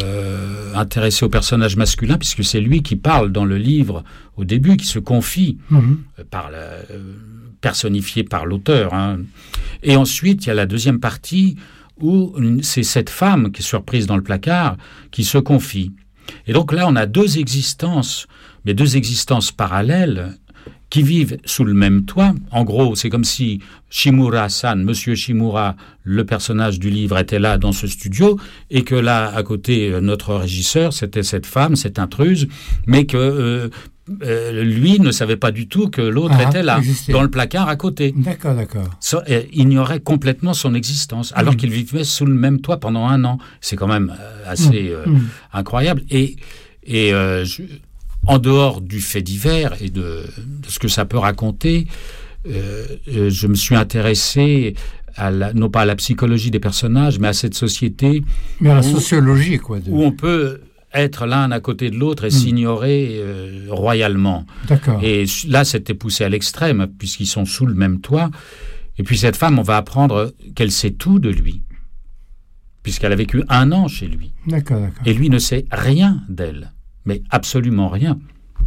euh, intéressé au personnage masculin, puisque c'est lui qui parle dans le livre au début, qui se confie, mmh. euh, par la, euh, personnifié par l'auteur. Hein. Et ensuite, il y a la deuxième partie où c'est cette femme qui est surprise dans le placard, qui se confie. Et donc là, on a deux existences, mais deux existences parallèles, qui vivent sous le même toit. En gros, c'est comme si Shimura-san, Monsieur Shimura, le personnage du livre, était là dans ce studio, et que là, à côté, notre régisseur, c'était cette femme, cette intruse, mais que euh, euh, lui ne savait pas du tout que l'autre ah, était là, existait. Dans le placard à côté. D'accord, d'accord. Ça, euh, ignorait complètement son existence, alors mmh. qu'il vivait sous le même toit pendant un an. C'est quand même euh, assez euh, mmh. incroyable. Et, et euh, je, en dehors du fait divers et de, de ce que ça peut raconter, euh, euh, je me suis intéressé à la, non pas à la psychologie des personnages, mais à cette société... Mais à la où, sociologie, quoi. De... Où on peut être l'un à côté de l'autre et mmh. s'ignorer euh, royalement. D'accord. Et là, c'était poussé à l'extrême, puisqu'ils sont sous le même toit. Et puis cette femme, on va apprendre qu'elle sait tout de lui, puisqu'elle a vécu un an chez lui. D'accord, d'accord. Et lui ne sait rien d'elle. Mais absolument rien.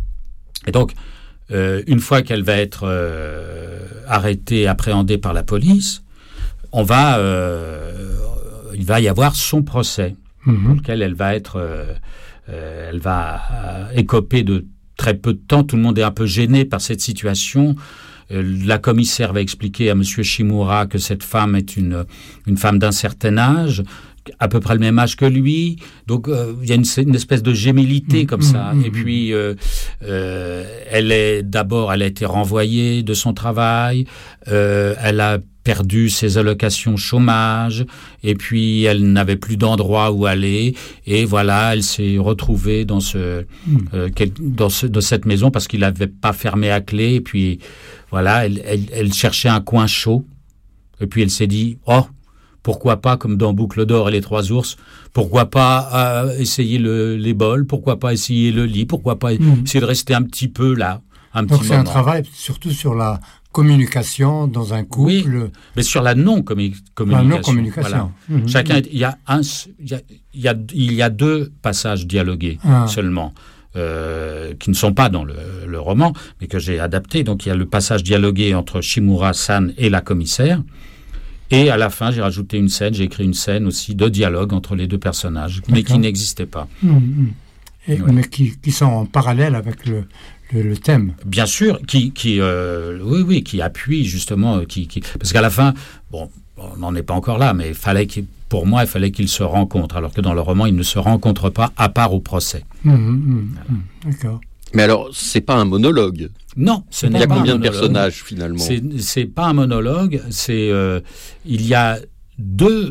Et donc, euh, une fois qu'elle va être euh, arrêtée, appréhendée par la police, on va, euh, il va y avoir son procès, mmh. pour lequel elle va être, euh, euh, elle va euh, écoper de très peu de temps. Tout le monde est un peu gêné par cette situation. Euh, la commissaire va expliquer à Monsieur Shimura que cette femme est une une femme d'un certain âge, à peu près le même âge que lui, donc euh, il y a une, une espèce de gémilité mmh, comme mmh, ça. Mmh, et puis euh, euh, elle est d'abord, elle a été renvoyée de son travail, euh, elle a perdu ses allocations chômage, et puis elle n'avait plus d'endroit où aller, et voilà, elle s'est retrouvée dans ce, mmh. euh, quel, dans, ce dans cette maison parce qu'il n'avait pas fermé à clé, et puis voilà, elle, elle, elle cherchait un coin chaud, et puis elle s'est dit oh. Pourquoi pas, comme dans Boucle d'or et les trois ours, pourquoi pas euh, essayer le, les bols, pourquoi pas essayer le lit, pourquoi pas mmh. essayer de rester un petit peu là, un Donc petit c'est moment. Un travail surtout sur la communication dans un couple. Oui, mais sur la non-communication. La non-communication. Voilà. Mmh. Chacun, est, il y a un, il y a, il y a, il y a deux passages dialogués ah. seulement. Euh, qui ne sont pas dans le, le roman, mais que j'ai adapté. Donc il y a le passage dialogué entre Shimura-san et la commissaire. Et à la fin, j'ai rajouté une scène, j'ai écrit une scène aussi de dialogue entre les deux personnages, D'accord. mais qui n'existait pas. Mmh, mmh. Et, ouais. Mais qui, qui sont en parallèle avec le, le, le thème. Bien sûr, qui, qui, euh, oui, oui, qui appuie justement, qui, qui, parce qu'à la fin, bon, on n'en est pas encore là, mais fallait qu'il, pour moi, il fallait qu'ils se rencontrent, alors que dans le roman, ils ne se rencontrent pas à part au procès. Mmh, mmh, voilà. mmh. D'accord. Mais alors, c'est pas un monologue. Non, ce n'est pas un monologue. Il y a combien de personnages, finalement ? C'est, c'est pas un monologue, c'est... Euh, il y a deux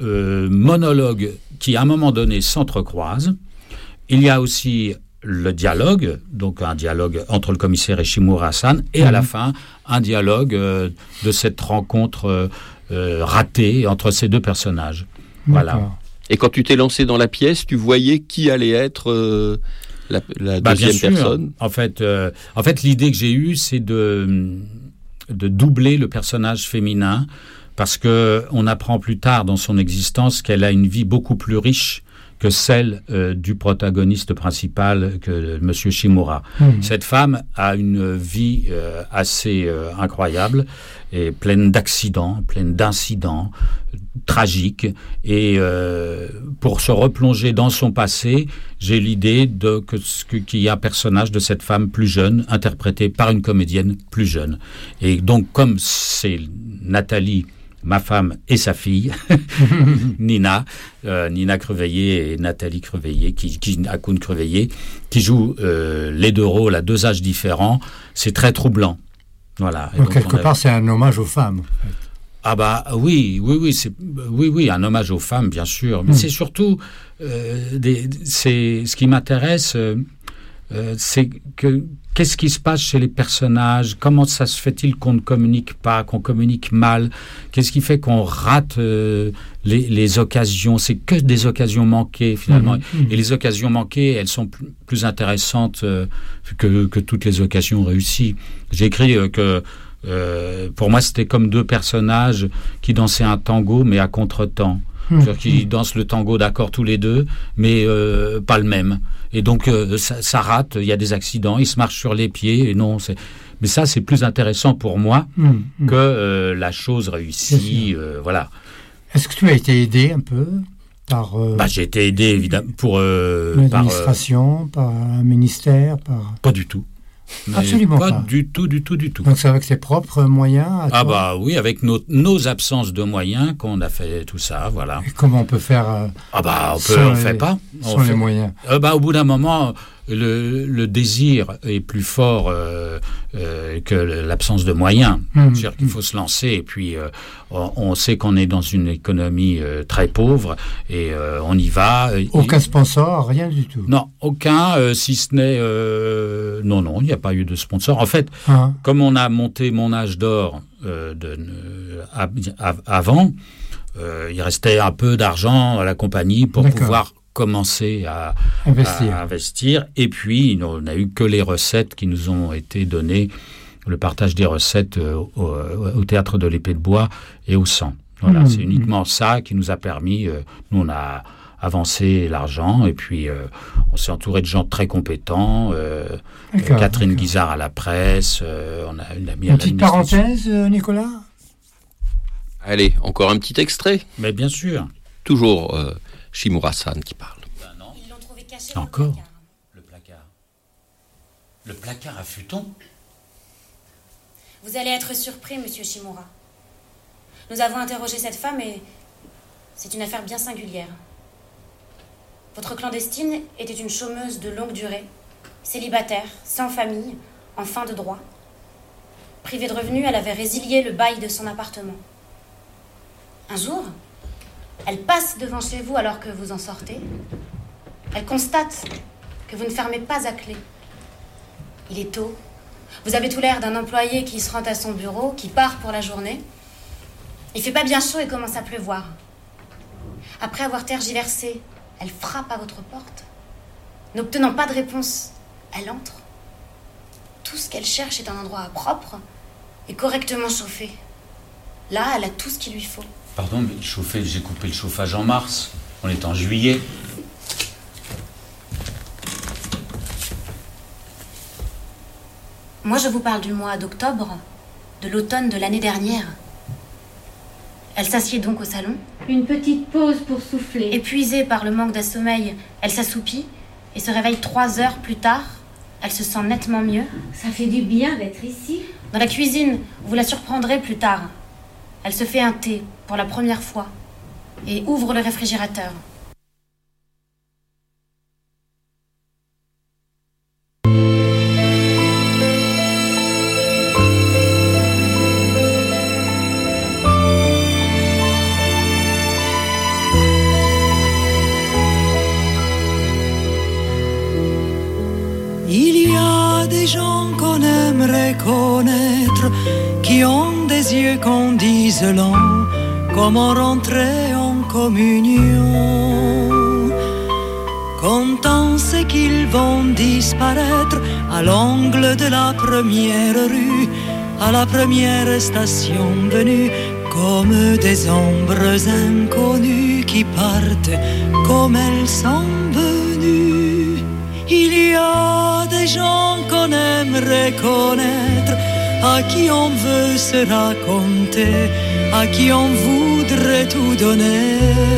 euh, monologues qui, à un moment donné, s'entrecroisent. Il y a aussi le dialogue, donc un dialogue entre le commissaire et Shimura Hassan, et mmh. à la fin, un dialogue euh, de cette rencontre euh, euh, ratée entre ces deux personnages. Voilà. D'accord. Et quand tu t'es lancé dans la pièce, tu voyais qui allait être euh, la, la bah, deuxième bien sûr. personne. En fait, euh, en fait, l'idée que j'ai eue, c'est de, de doubler le personnage féminin, parce que on apprend plus tard dans son existence qu'elle a une vie beaucoup plus riche que celle euh, du protagoniste principal, que M. Shimura. Mmh. Cette femme a une vie euh, assez euh, incroyable, et pleine d'accidents, pleine d'incidents euh, tragiques. Et euh, pour se replonger dans son passé, j'ai l'idée de que, que, qu'il y a un personnage de cette femme plus jeune, interprété par une comédienne plus jeune. Et donc, comme c'est Nathalie, ma femme et sa fille, Nina, euh, Nina Creveillé et Nathalie Creveillé, qui, qui, Hakoun Creveillé, qui jouent euh, les deux rôles à deux âges différents. C'est très troublant. Voilà. Donc, donc quelque a... part, c'est un hommage aux femmes. En fait. Ah bah oui, oui, oui, c'est, oui, oui, un hommage aux femmes, bien sûr. Mais mmh. c'est surtout, euh, des, c'est, ce qui m'intéresse, euh, euh, c'est que qu'est-ce qui se passe chez les personnages? Comment ça se fait-il qu'on ne communique pas, qu'on communique mal? Qu'est-ce qui fait qu'on rate euh, les, les occasions? C'est que des occasions manquées, finalement. Mmh, mmh. Et les occasions manquées, elles sont plus, plus intéressantes euh, que, que toutes les occasions réussies. J'ai écrit euh, que, euh, pour moi, c'était comme deux personnages qui dansaient un tango, mais à contre-temps. C'est-à-dire qu'ils dansent le tango d'accord tous les deux, mais euh, pas le même. Et donc, euh, ça, ça rate, il y a des accidents, ils se marchent sur les pieds, et non, c'est... Mais ça, c'est plus intéressant pour moi mmh, mmh. que euh, la chose réussie, euh, voilà. Est-ce que tu as été aidé un peu par... Euh, bah, j'ai été aidé, évidemment, pour... Euh, l'administration, par, euh, par un ministère, par... Pas du tout. Mais Absolument pas. Pas du tout, du tout, du tout. Donc c'est avec ses propres moyens à Ah toi bah oui, avec nos, nos absences de moyens qu'on a fait tout ça, voilà. Et comment on peut faire euh, Ah bah on peut, on fait pas. Sans on les fait, moyens. Euh, bah au bout d'un moment, le, le désir est plus fort euh, euh, que l'absence de moyens. Mmh, C'est-à-dire mmh. qu'il faut se lancer et puis euh, on, on sait qu'on est dans une économie euh, très pauvre et euh, on y va. Aucun et, sponsor, rien du tout. Non, aucun, euh, si ce n'est euh, non non, il n'y a pas eu de sponsor. En fait, ah. comme on a monté Mon Âge d'Or euh, de, euh, à, à, avant, euh, il restait un peu d'argent à la compagnie pour D'accord. pouvoir commencer à investir. à investir. Et puis, on n'a eu que les recettes qui nous ont été données, le partage des recettes euh, au, au Théâtre de l'Épée de Bois et au Sang. Voilà, mmh, c'est uniquement mmh. ça qui nous a permis, euh, nous on a avancé l'argent et puis euh, on s'est entouré de gens très compétents, euh, d'accord, Catherine d'accord. Guizard à la presse, euh, on a une amie une à petite parenthèse, Nicolas. Allez, encore un petit extrait. Mais bien sûr. Toujours euh, Shimura-san qui parle. Ben non. Ils l'ont trouvé caché encore. Le placard. Le placard à futon. Vous allez être surpris, monsieur Shimura. Nous avons interrogé cette femme et c'est une affaire bien singulière. Votre clandestine était une chômeuse de longue durée, célibataire, sans famille, en fin de droit. Privée de revenus, elle avait résilié le bail de son appartement. Un jour, elle passe devant chez vous alors que vous en sortez. Elle constate que vous ne fermez pas à clé. Il est tôt. Vous avez tout l'air d'un employé qui se rend à son bureau, qui part pour la journée. Il fait pas bien chaud et commence à pleuvoir. Après avoir tergiversé, elle frappe à votre porte. N'obtenant pas de réponse, elle entre. Tout ce qu'elle cherche est un endroit propre et correctement chauffé. Là, elle a tout ce qu'il lui faut. Pardon, mais chauffer, j'ai coupé le chauffage en mars. On est en juillet. Moi, je vous parle du mois d'octobre, de l'automne de l'année dernière. Elle s'assied donc au salon. Une petite pause pour souffler. Épuisée par le manque d'assommeil, elle s'assoupit et se réveille trois heures plus tard. Elle se sent nettement mieux. Ça fait du bien d'être ici. Dans la cuisine, vous la surprendrez plus tard. Elle se fait un thé pour la première fois et ouvre le réfrigérateur. qui ont des yeux qu'on dise lents, comment rentrer en communion. Quand on sait qu'ils vont disparaître à l'angle de la première rue, à la première station venue, comme des ombres inconnues qui partent comme elles sont venues. Il y a des gens qu'on aimerait connaître, à qui on veut se raconter, à qui on voudrait tout donner.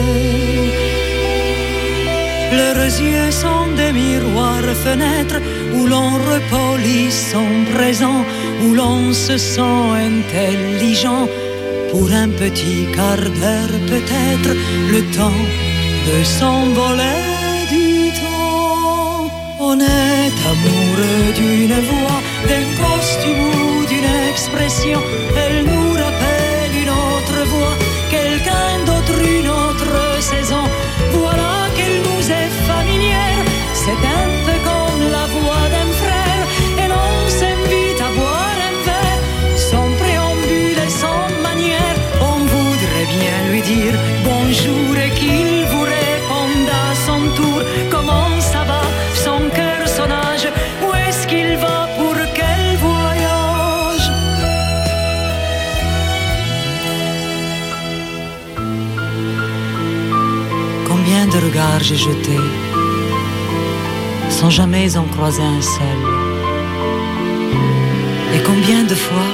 Leurs yeux sont des miroirs fenêtres où l'on repolit son présent, où l'on se sent intelligent. Pour un petit quart d'heure peut-être, le temps de s'envoler du temps. On est amoureux d'une voix, d'un costume ou d'une expression. Elle nous rappelle une autre voix, quelqu'un d'autre, une autre saison. Voilà qu'elle nous est familière, c'est un peu comme la voix d'un frère. Et l'on s'invite à boire un verre, sans préambule et sans manière. On voudrait bien lui dire bonjour et qu'il vous réponde à son tour. Comment ça va, son cœur, son âge, où est-ce qu'il va, pour quel voyage? Combien de regards j'ai jetés sans jamais en croiser un seul. Et combien de fois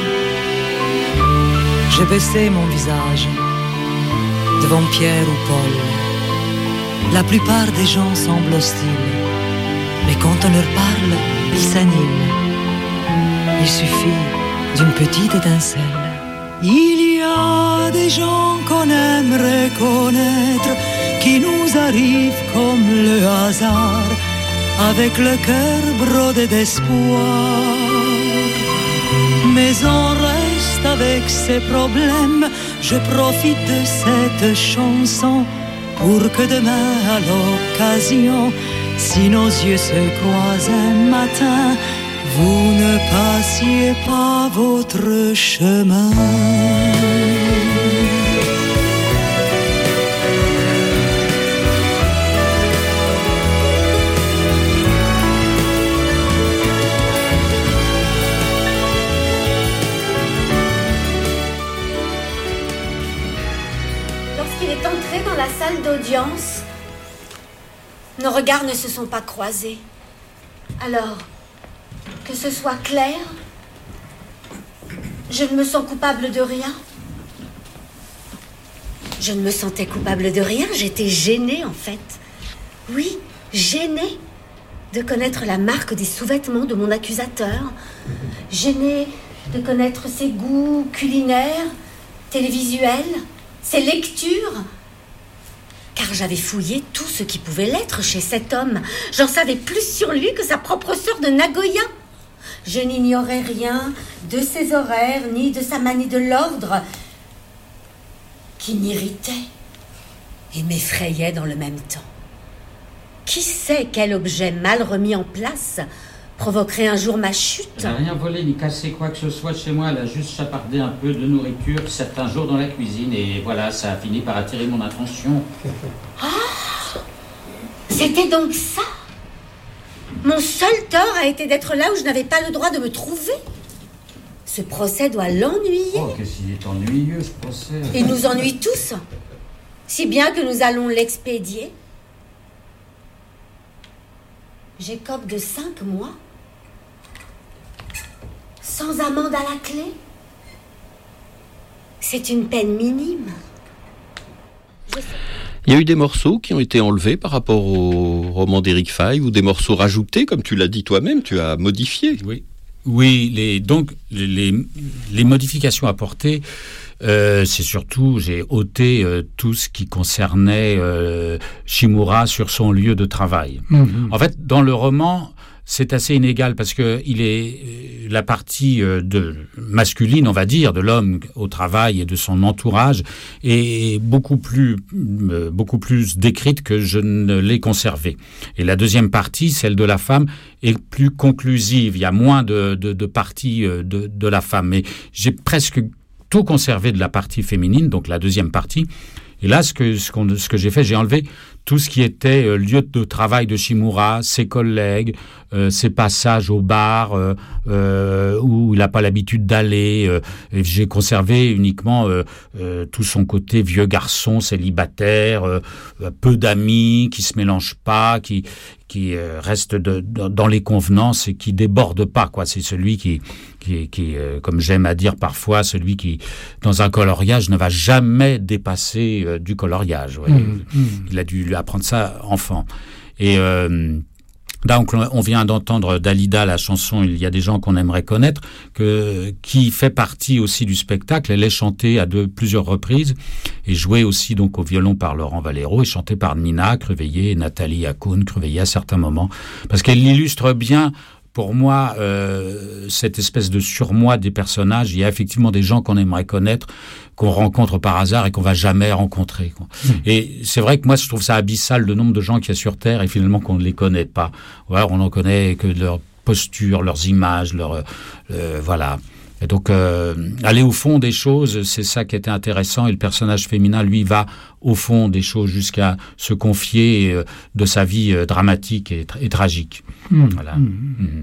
j'ai baissé mon visage devant Pierre ou Paul. La plupart des gens semblent hostiles, mais quand on leur parle, ils s'animent. Il suffit d'une petite étincelle. Il y a des gens qu'on aimerait connaître, qui nous arrivent comme le hasard, avec le cœur brodé d'espoir. Mais on reste avec ses problèmes. Je profite de cette chanson pour que demain à l'occasion, si nos yeux se croisent un matin, vous ne passiez pas votre chemin. Salle d'audience, nos regards ne se sont pas croisés. Alors, que ce soit clair, je ne me sens coupable de rien. Je ne me sentais coupable de rien, j'étais gênée en fait. Oui, gênée de connaître la marque des sous-vêtements de mon accusateur. Gênée de connaître ses goûts culinaires, télévisuels, ses lectures. Car j'avais fouillé tout ce qui pouvait l'être chez cet homme. J'en savais plus sur lui que sa propre sœur de Nagoya. Je n'ignorais rien de ses horaires, ni de sa manie de l'ordre, qui m'irritait et m'effrayait dans le même temps. Qui sait quel objet mal remis en place provoquerait un jour ma chute? Elle n'a rien volé ni cassé quoi que ce soit chez moi. Elle a juste chapardé un peu de nourriture certains jours dans la cuisine. Et voilà, ça a fini par attirer mon attention. Ah! C'était donc ça? Mon seul tort a été d'être là où je n'avais pas le droit de me trouver. Ce procès doit l'ennuyer. Oh, qu'est-ce qu'il est ennuyeux, ce procès. Il nous ennuie tous. Si bien que nous allons l'expédier. J'écope de cinq mois. Sans amende à la clé. C'est une peine minime. Je... Il y a eu des morceaux qui ont été enlevés par rapport au roman d'Éric Faye, ou des morceaux rajoutés, comme tu l'as dit toi-même, tu as modifié. Oui, oui les, donc les, les modifications apportées, euh, c'est surtout, j'ai ôté euh, tout ce qui concernait euh, Shimura sur son lieu de travail. Mmh. En fait, dans le roman, c'est assez inégal parce que il est la partie de masculine, on va dire, de l'homme au travail et de son entourage est beaucoup plus beaucoup plus décrite que je ne l'ai conservée. Et la deuxième partie, celle de la femme, est plus conclusive. Il y a moins de de, de parties de de la femme, mais j'ai presque tout conservé de la partie féminine, donc la deuxième partie. Et là, ce que, ce, qu'on, ce que j'ai fait, j'ai enlevé tout ce qui était euh, lieu de travail de Shimura, ses collègues, euh, ses passages au bar euh, euh, où il n'a pas l'habitude d'aller. Euh, et j'ai conservé uniquement euh, euh, tout son côté vieux garçon, célibataire, euh, peu d'amis, qui se mélangent pas, qui qui euh, reste de, de, dans les convenances et qui déborde pas, quoi. C'est celui qui qui, qui euh, comme j'aime à dire parfois, celui qui dans un coloriage ne va jamais dépasser euh, du coloriage. Ouais. Mmh, mmh. Il a dû lui apprendre ça enfant. Et euh, donc on vient d'entendre Dalida, la chanson Il y a des gens qu'on aimerait connaître, que, qui fait partie aussi du spectacle. Elle est chantée à de, plusieurs reprises et jouée aussi donc au violon par Laurent Valero et chantée par Nina Creveillé et Nathalie Akoun Creveillé à certains moments, parce qu'elle illustre bien pour moi euh, cette espèce de surmoi des personnages. Il y a effectivement des gens qu'on aimerait connaître, qu'on rencontre par hasard et qu'on va jamais rencontrer, quoi. Mmh. Et c'est vrai que moi je trouve ça abyssal le nombre de gens qu'il y a sur Terre et finalement qu'on ne les connaît pas. Ou alors on n'en connaît que leur posture, leurs images, leur euh, voilà. Et donc euh, aller au fond des choses, c'est ça qui était intéressant. Et le personnage féminin, lui, va au fond des choses jusqu'à se confier euh, de sa vie euh, dramatique et, tra- et tragique. Mmh. Voilà. Mmh. Mmh.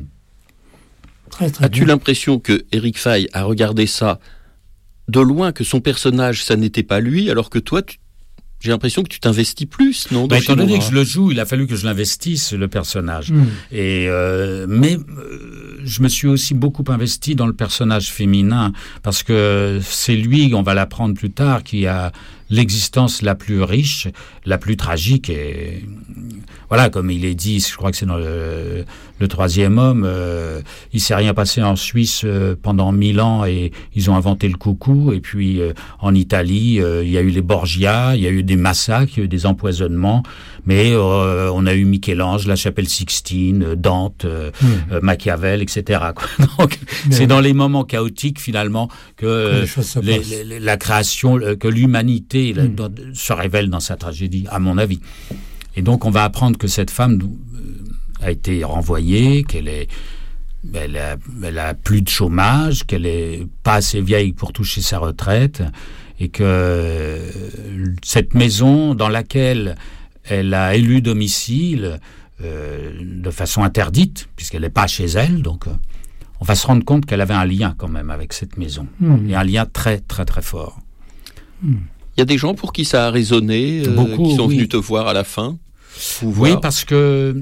Très, très As-tu bien. l'impression que Eric Faye a regardé ça de loin, que son personnage, ça n'était pas lui, alors que toi, tu... j'ai l'impression que tu t'investis plus, non? Bah, étant donné que je le joue, il a fallu que je l'investisse, le personnage. Mmh. Et euh, mais euh, je me suis aussi beaucoup investi dans le personnage féminin, parce que c'est lui, on va l'apprendre plus tard, qui a l'existence la plus riche, la plus tragique. Et voilà, comme il est dit, je crois que c'est dans le, le troisième homme, euh, il s'est rien passé en Suisse euh, pendant mille ans et ils ont inventé le coucou. Et puis euh, en Italie, euh, il y a eu les Borgia, il y a eu des massacres, il y a eu des empoisonnements, mais euh, on a eu Michel-Ange, la chapelle Sixtine, Dante, euh, mmh. euh, Machiavel, et cetera, quoi. Donc mais c'est oui. dans les moments chaotiques finalement que euh, les, les, la création, que l'humanité mmh. dans, se révèle dans sa tragédie, à mon avis. Et donc on va apprendre que cette femme a été renvoyée, qu'elle est, elle a, elle a plus de chômage, qu'elle est pas assez vieille pour toucher sa retraite, et que cette maison dans laquelle elle a élu domicile euh, de façon interdite, puisqu'elle n'est pas chez elle, donc euh, on va se rendre compte qu'elle avait un lien quand même avec cette maison, mmh. et un lien très très très fort. Mmh. Il y a des gens pour qui ça a résonné, euh, Beaucoup, qui sont oui. venus te voir à la fin. Oui, voir. Parce que,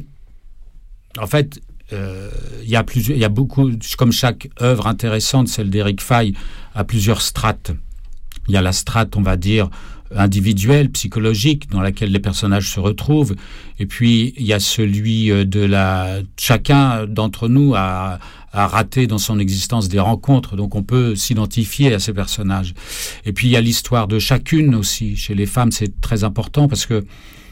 en fait, euh, il y a plusieurs, il y a beaucoup, comme chaque œuvre intéressante, celle d'Éric Faye, a plusieurs strates. Il y a la strate, on va dire, individuelle, psychologique, dans laquelle les personnages se retrouvent. Et puis, il y a celui de la... Chacun d'entre nous a, a raté dans son existence des rencontres, donc on peut s'identifier à ces personnages. Et puis, il y a l'histoire de chacune aussi. Chez les femmes, c'est très important parce que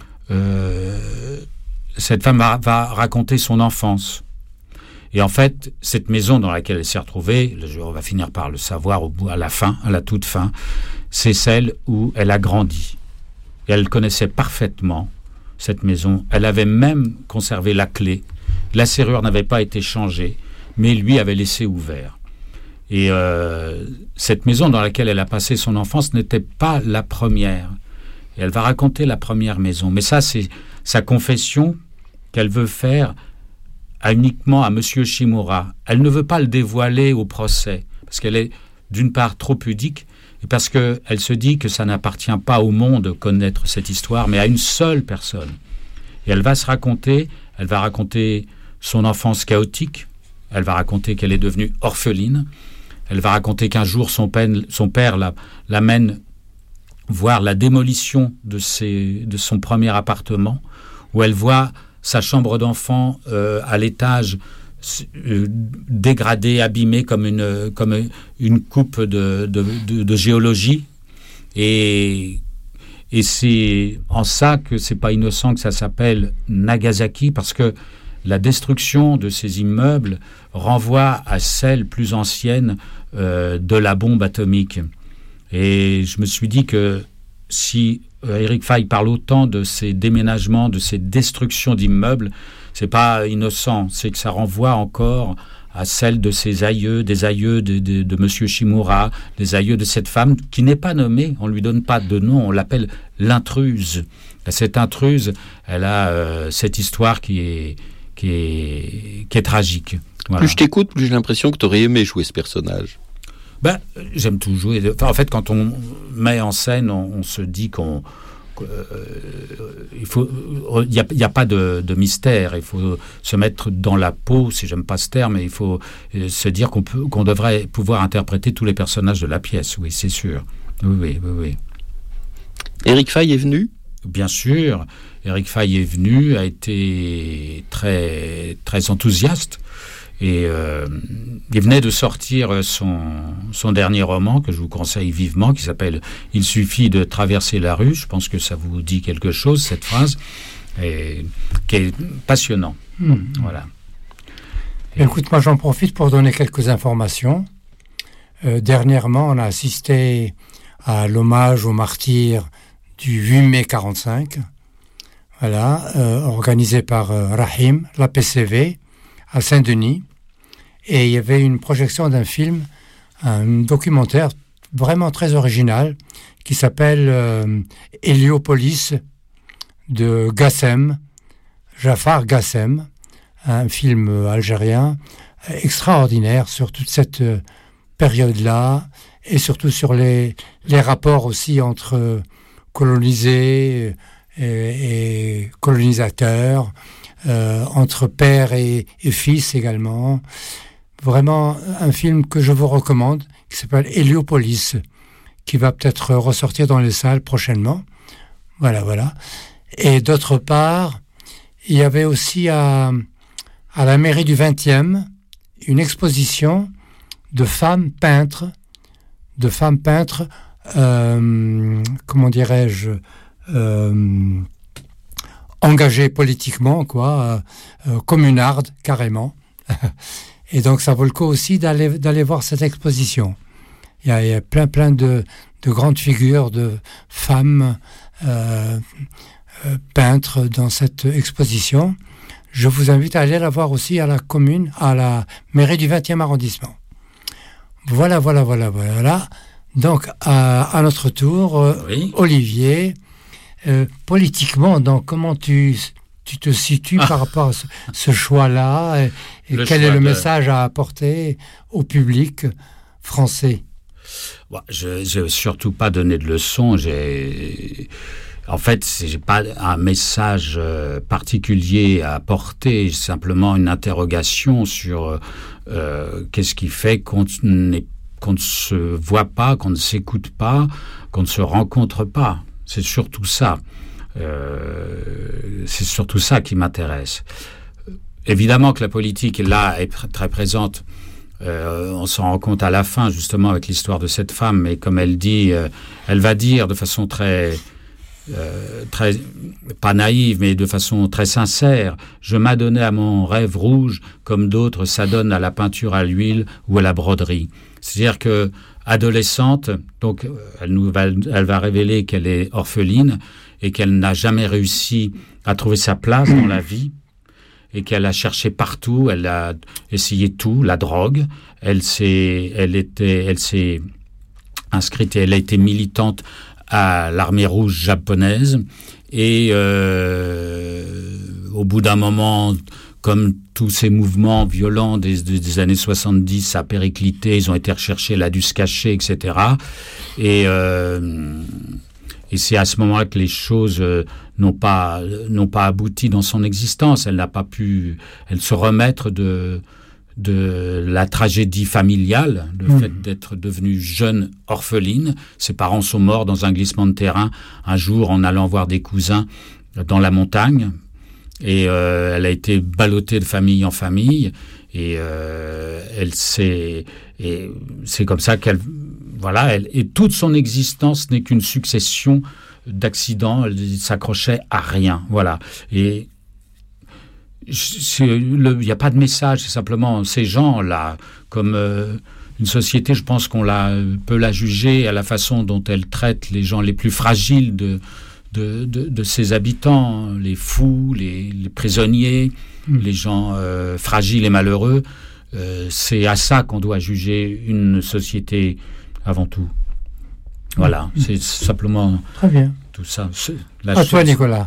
euh, cette femme va, va raconter son enfance. Et en fait, cette maison dans laquelle elle s'est retrouvée, on va finir par le savoir au bout, à la fin, à la toute fin, c'est celle où elle a grandi. Et elle connaissait parfaitement cette maison. Elle avait même conservé la clé. La serrure n'avait pas été changée, mais lui avait laissé ouvert. Et euh, cette maison dans laquelle elle a passé son enfance n'était pas la première. Et elle va raconter la première maison. Mais ça, c'est sa confession qu'elle veut faire à uniquement à Monsieur Shimura. Elle ne veut pas le dévoiler au procès, parce qu'elle est d'une part trop pudique, et parce qu'elle se dit que ça n'appartient pas au monde de connaître cette histoire, mais à une seule personne. Et elle va se raconter, elle va raconter son enfance chaotique, elle va raconter qu'elle est devenue orpheline, elle va raconter qu'un jour son père, son père la, l'amène voir la démolition de, ses, de son premier appartement, où elle voit sa chambre d'enfant euh, à l'étage euh, dégradée, abîmée comme une, comme une coupe de, de, de, de géologie. Et, et c'est en ça que c'est pas innocent que ça s'appelle Nagasaki, parce que la destruction de ces immeubles renvoie à celle plus ancienne euh, de la bombe atomique. Et je me suis dit que si Eric Faye parle autant de ces déménagements, de ces destructions d'immeubles, c'est pas innocent, c'est que ça renvoie encore à celle de ses aïeux, des aïeux de, de, de Monsieur Shimura, des aïeux de cette femme qui n'est pas nommée, on lui donne pas de nom, on l'appelle l'intruse. Cette intruse, elle a euh, cette histoire qui est, qui est, qui est tragique. Voilà. Plus je t'écoute, plus j'ai l'impression que tu aurais aimé jouer ce personnage. Ben, j'aime tout jouer. Enfin, en fait, quand on met en scène, on, on se dit qu'on Euh, il faut, il y a, il y a pas de, de mystère. Il faut se mettre dans la peau, si j'aime pas ce terme, mais il faut se dire qu'on peut, qu'on devrait pouvoir interpréter tous les personnages de la pièce. Oui, c'est sûr. Oui, oui, oui. oui. Eric Faye est venu ? Bien sûr. Eric Faye est venu, a été très, très enthousiaste. Et euh, il venait de sortir son, son dernier roman, que je vous conseille vivement, qui s'appelle « Il suffit de traverser la rue ». Je pense que ça vous dit quelque chose, cette phrase, et, qui est passionnant. Mmh. Voilà. Et... Écoute, moi j'en profite pour donner quelques informations. Euh, dernièrement, on a assisté à l'hommage aux martyrs du huit mai quarante-cinq, voilà, euh, organisé par euh, Rahim, la P C V, à Saint-Denis. Et il y avait une projection d'un film, un documentaire vraiment très original qui s'appelle euh, Héliopolis de Gassem, Jafar Gassem, un film algérien extraordinaire sur toute cette période-là et surtout sur les, les rapports aussi entre colonisés et, et colonisateurs, euh, entre père et, et fils également. Vraiment un film que je vous recommande, qui s'appelle Héliopolis, qui va peut-être ressortir dans les salles prochainement. Voilà, voilà. Et d'autre part, il y avait aussi à, à la mairie du vingtième une exposition de femmes peintres, de femmes peintres, euh, comment dirais-je, euh, engagées politiquement, quoi, euh, communardes, carrément. Et donc, ça vaut le coup aussi d'aller, d'aller voir cette exposition. Il y a, il y a plein, plein de, de grandes figures de femmes euh, euh, peintres dans cette exposition. Je vous invite à aller la voir aussi à la commune, à la mairie du vingtième arrondissement. Voilà, voilà, voilà, voilà. Donc, à, à notre tour, euh, oui. Olivier, euh, politiquement, donc, comment tu... tu te situes ah. par rapport à ce, ce choix-là et, et quel choix est le de... message à apporter au public français? Bon, je n'ai surtout pas donné de leçons. J'ai... En fait, je n'ai pas un message particulier à apporter, simplement une interrogation sur euh, qu'est-ce qui fait qu'on, qu'on ne se voit pas, qu'on ne s'écoute pas, qu'on ne se rencontre pas. C'est surtout ça. Euh, c'est surtout ça qui m'intéresse. Évidemment que la politique, là, est pr- très présente. Euh, on s'en rend compte à la fin, justement, avec l'histoire de cette femme. Mais comme elle dit, euh, elle va dire de façon très, euh, très, pas naïve, mais de façon très sincère, « Je m'adonnais à mon rêve rouge, comme d'autres s'adonnent à la peinture à l'huile ou à la broderie. » C'est-à-dire que, adolescente, donc, elle, nous va, elle va révéler qu'elle est orpheline, et qu'elle n'a jamais réussi à trouver sa place dans la vie, et qu'elle a cherché partout, elle a essayé tout, la drogue, elle s'est, elle était, elle s'est inscrite et elle a été militante à l'armée rouge japonaise, et euh, au bout d'un moment, comme tous ces mouvements violents des, des, des années soixante-dix, ça a périclité, ils ont été recherchés, elle a dû se cacher, et cetera. Et... Euh, Et c'est à ce moment-là que les choses euh, n'ont pas n'ont pas abouti dans son existence. Elle n'a pas pu, elle se remettre de de la tragédie familiale, le mmh. fait d'être devenue jeune orpheline. Ses parents sont morts dans un glissement de terrain un jour en allant voir des cousins dans la montagne. Et euh, elle a été ballottée de famille en famille. Et euh, elle s'est, et c'est comme ça qu'elle, voilà, elle, et toute son existence n'est qu'une succession d'accidents. Elle s'accrochait à rien, voilà. Et il n'y a pas de message, c'est simplement ces gens-là, comme euh, une société, je pense qu'on la, peut la juger à la façon dont elle traite les gens les plus fragiles de, de, de, de ses habitants, les fous, les, les prisonniers, mmh. les gens euh, fragiles et malheureux. Euh, c'est à ça qu'on doit juger une société avant tout. Voilà, mmh. c'est simplement Très bien. tout ça. La à chose... toi, Nicolas.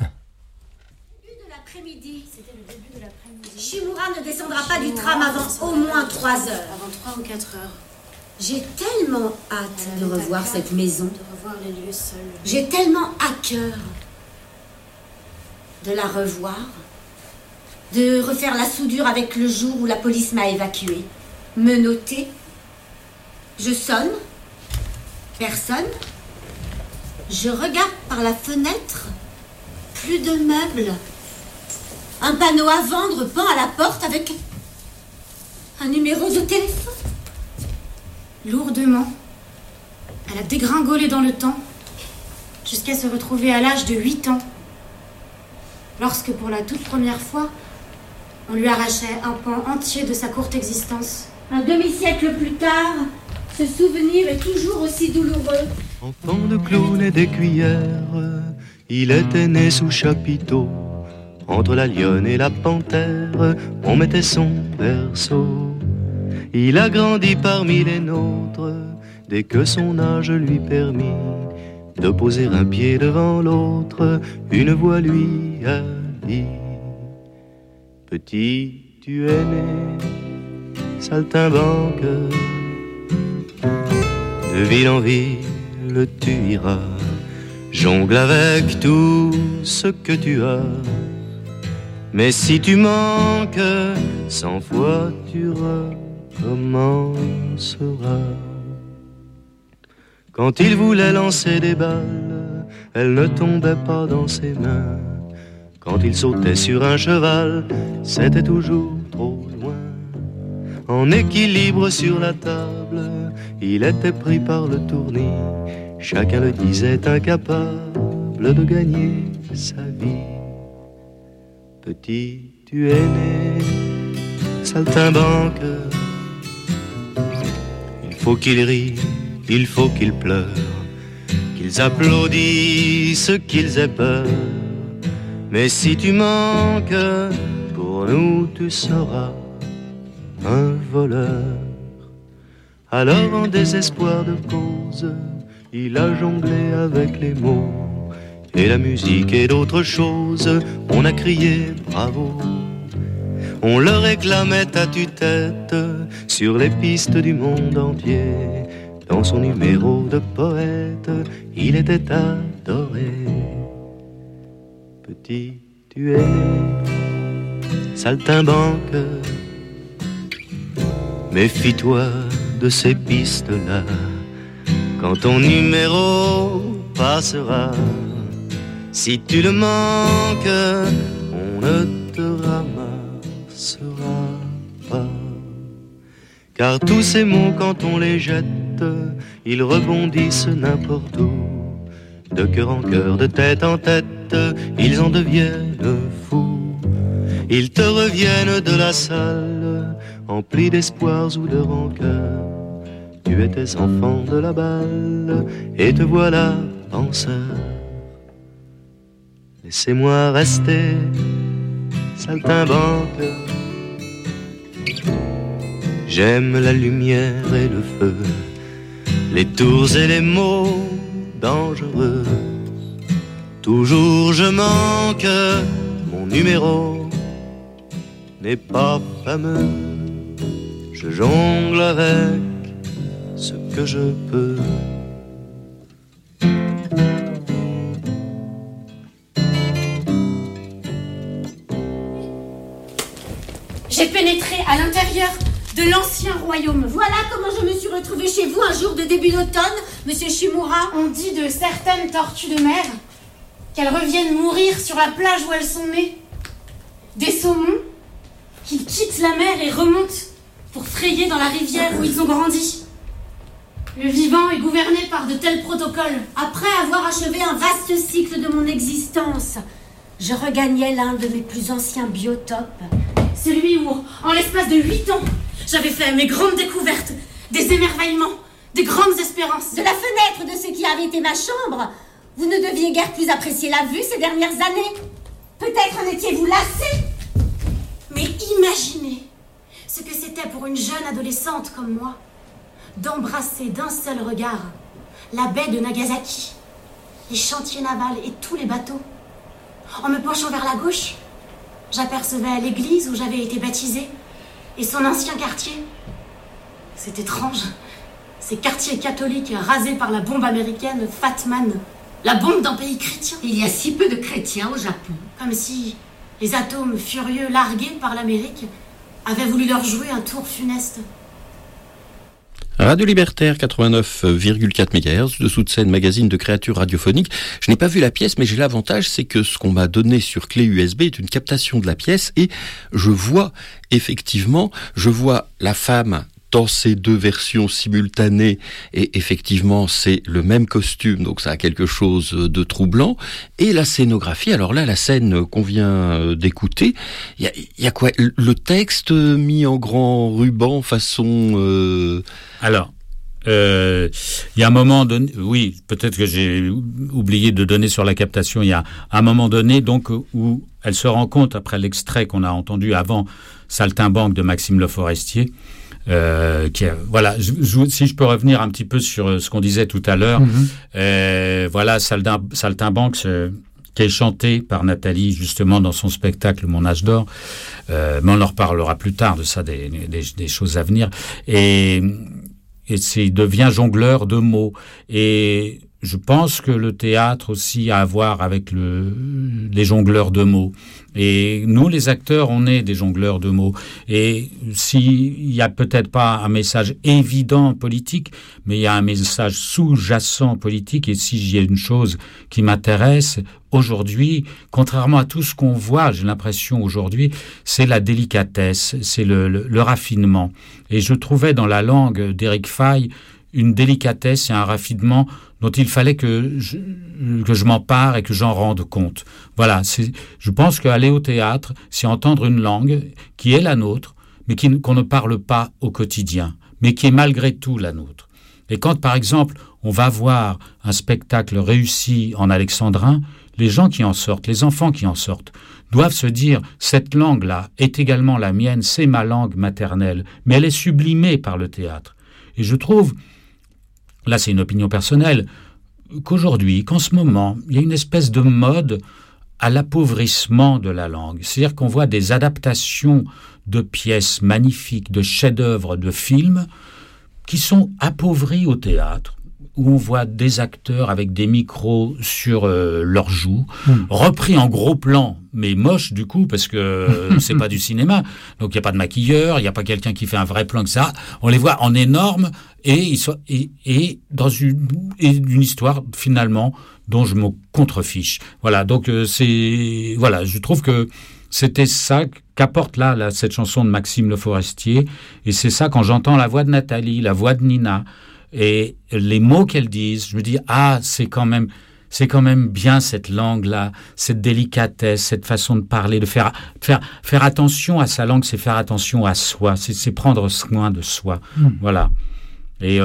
Shimura ne descendra pas du tram avant au moins trois heures. Avant trois ou quatre heures. J'ai tellement hâte de revoir cette maison. De revoir les lieux seuls. J'ai tellement à cœur de la revoir, de refaire la soudure avec le jour où la police m'a évacuée. Menottée. Je sonne. Personne. Je regarde par la fenêtre. Plus de meubles. Un panneau à vendre peint à la porte avec un numéro de téléphone. Lourdement, elle a dégringolé dans le temps jusqu'à se retrouver à l'âge de huit ans. Lorsque, pour la toute première fois, on lui arrachait un pan entier de sa courte existence. Un demi-siècle plus tard, ce souvenir est toujours aussi douloureux. Enfant de clown et des cuillères, il était né sous chapiteau. Entre la lionne et la panthère, on mettait son berceau. Il a grandi parmi les nôtres, dès que son âge lui permit de poser un pied devant l'autre, une voix lui a dit: petit, tu es né, saltimbanque, de ville en ville tu iras, jongle avec tout ce que tu as. Mais si tu manques, cent fois tu recommenceras. Quand il voulait lancer des balles, elles ne tombaient pas dans ses mains. Quand il sautait sur un cheval, c'était toujours trop loin. En équilibre sur la table, il était pris par le tournis. Chacun le disait incapable de gagner sa vie. Petit, tu es né, saltimbanque. Il faut qu'il rie, il faut qu'il pleure, qu'ils applaudissent, qu'ils aient peur. Mais si tu manques, pour nous tu seras un voleur. Alors en désespoir de cause, il a jonglé avec les mots. Et la musique et d'autres choses, on a crié bravo. On le réclamait à tue-tête sur les pistes du monde entier. Dans son numéro de poète, il était adoré. Petit, tu es né, saltimbanque. Méfie-toi de ces pistes-là. Quand ton numéro passera, si tu le manques, on ne te ramassera pas. Car tous ces mots, quand on les jette, ils rebondissent n'importe où. De cœur en cœur, de tête en tête, ils en deviennent fous. Ils te reviennent de la salle, emplis d'espoirs ou de rancœur. Tu étais enfant de la balle, et te voilà penseur. Laissez-moi rester, saltimbanque. J'aime la lumière et le feu, les tours et les mots dangereux. Toujours je manque, mon numéro n'est pas fameux. Je jongle avec ce que je peux. J'ai pénétré à l'intérieur de l'ancien royaume. Voilà comment je me suis retrouvée chez vous un jour de début d'automne, monsieur Shimura. On dit de certaines tortues de mer qu'elles reviennent mourir sur la plage où elles sont nées. Des saumons qui quittent la mer et remontent pour frayer dans la rivière où ils ont grandi. Le vivant est gouverné par de tels protocoles. Après avoir achevé un vaste cycle de mon existence, je regagnais l'un de mes plus anciens biotopes. Celui où, en l'espace de huit ans, j'avais fait mes grandes découvertes, des émerveillements, des grandes espérances. De la fenêtre de ce qui avait été ma chambre, vous ne deviez guère plus apprécier la vue ces dernières années. Peut-être en étiez-vous lassé. Mais imaginez ce que c'était pour une jeune adolescente comme moi d'embrasser d'un seul regard la baie de Nagasaki, les chantiers navals et tous les bateaux. En me penchant vers la gauche, j'apercevais l'église où j'avais été baptisée et son ancien quartier. C'est étrange, ces quartiers catholiques rasés par la bombe américaine Fat Man, la bombe d'un pays chrétien. Il y a si peu de chrétiens au Japon. Comme si les atomes furieux largués par l'Amérique avaient voulu leur jouer un tour funeste. Radio Libertaire quatre-vingt-neuf virgule quatre mégahertz, dessous de scène, magazine de créatures radiophoniques. Je n'ai pas vu la pièce, mais j'ai l'avantage, c'est que ce qu'on m'a donné sur clé U S B est une captation de la pièce et je vois, effectivement, je vois la femme dans ces deux versions simultanées, et effectivement c'est le même costume, donc ça a quelque chose de troublant, et la scénographie, alors là la scène qu'on vient d'écouter, il y, y a quoi, le texte mis en grand ruban façon... Euh... Alors, il euh, y a un moment donné, oui, peut-être que j'ai oublié de donner sur la captation, il y a un moment donné donc où elle se rend compte, après l'extrait qu'on a entendu avant Saltimbanque de Maxime Le Forestier, Euh, qui a, voilà, je, je, si je peux revenir un petit peu sur ce qu'on disait tout à l'heure, mm-hmm. euh, voilà, Saltin, Saltimbanque, ce, qui est chanté par Nathalie justement dans son spectacle Mon âge d'or, euh, mais on en reparlera plus tard de ça, des, des, des choses à venir, et, et c'est, il devient jongleur de mots, et je pense que le théâtre aussi a à voir avec le, les jongleurs de mots. Et nous, les acteurs, on est des jongleurs de mots. Et s'il y a peut-être pas un message évident politique, mais il y a un message sous-jacent politique. Et si j'y ai une chose qui m'intéresse aujourd'hui, contrairement à tout ce qu'on voit, j'ai l'impression aujourd'hui, c'est la délicatesse, c'est le, le, le raffinement. Et je trouvais dans la langue d'Éric Faye une délicatesse et un raffinement dont il fallait que je, que je m'empare et que j'en rende compte. Voilà, c'est, je pense qu'aller au théâtre, c'est entendre une langue qui est la nôtre, mais qui, qu'on ne parle pas au quotidien, mais qui est malgré tout la nôtre. Et quand, par exemple, on va voir un spectacle réussi en alexandrin, les gens qui en sortent, les enfants qui en sortent, doivent se dire « cette langue-là est également la mienne, c'est ma langue maternelle, mais elle est sublimée par le théâtre ». Et je trouve... Là, c'est une opinion personnelle, qu'aujourd'hui, qu'en ce moment, il y a une espèce de mode à l'appauvrissement de la langue. C'est-à-dire qu'on voit des adaptations de pièces magnifiques, de chefs-d'œuvre, de films, qui sont appauvris au théâtre, où on voit des acteurs avec des micros sur euh, leurs joues, mmh. repris en gros plan, mais moche du coup, parce que euh, c'est pas du cinéma. Donc il n'y a pas de maquilleur, il n'y a pas quelqu'un qui fait un vrai plan que ça. On les voit en énorme et, ils sont, et, et dans une, et une histoire finalement dont je me contrefiche. Voilà, donc euh, c'est... Voilà, je trouve que c'était ça qu'apporte là, là cette chanson de Maxime Le Forestier. Et c'est ça, quand j'entends la voix de Nathalie, la voix de Nina... Et les mots qu'elles disent, je me dis, ah, c'est quand même, c'est quand même bien cette langue-là, cette délicatesse, cette façon de parler, de faire, faire, faire attention à sa langue, c'est faire attention à soi, c'est, c'est prendre soin de soi. Mmh. Voilà. Et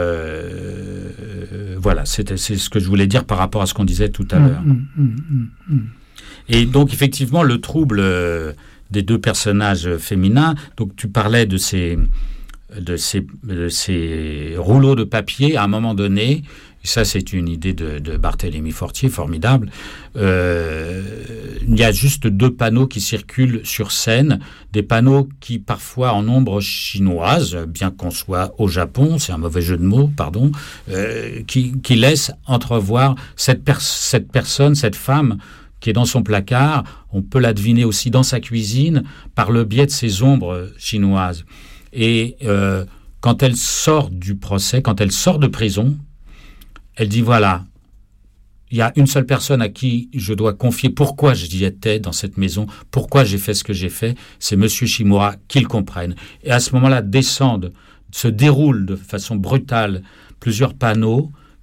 euh, euh, voilà, c'était, c'est ce que je voulais dire par rapport à ce qu'on disait tout à l'heure. Mmh, mmh, mmh, mmh. Et donc, effectivement, le trouble euh, des deux personnages féminins, donc tu parlais de ces... De ces, de ces rouleaux de papier, à un moment donné, et ça c'est une idée de, de Barthélemy Fortier, formidable, euh, il y a juste deux panneaux qui circulent sur scène, des panneaux qui parfois en ombre chinoise, bien qu'on soit au Japon, c'est un mauvais jeu de mots, pardon, euh, qui, qui laissent entrevoir cette, pers- cette personne, cette femme, qui est dans son placard, on peut la deviner aussi dans sa cuisine, par le biais de ces ombres chinoises. Et euh, quand elle sort du procès, quand elle sort de prison, elle dit voilà, il y a une seule personne à qui je dois confier pourquoi j'y étais dans cette maison, pourquoi j'ai fait ce que j'ai fait, c'est Monsieur Shimura, qu'il comprenne. Et à ce moment-là, descendent, se déroulent de façon brutale plusieurs panneaux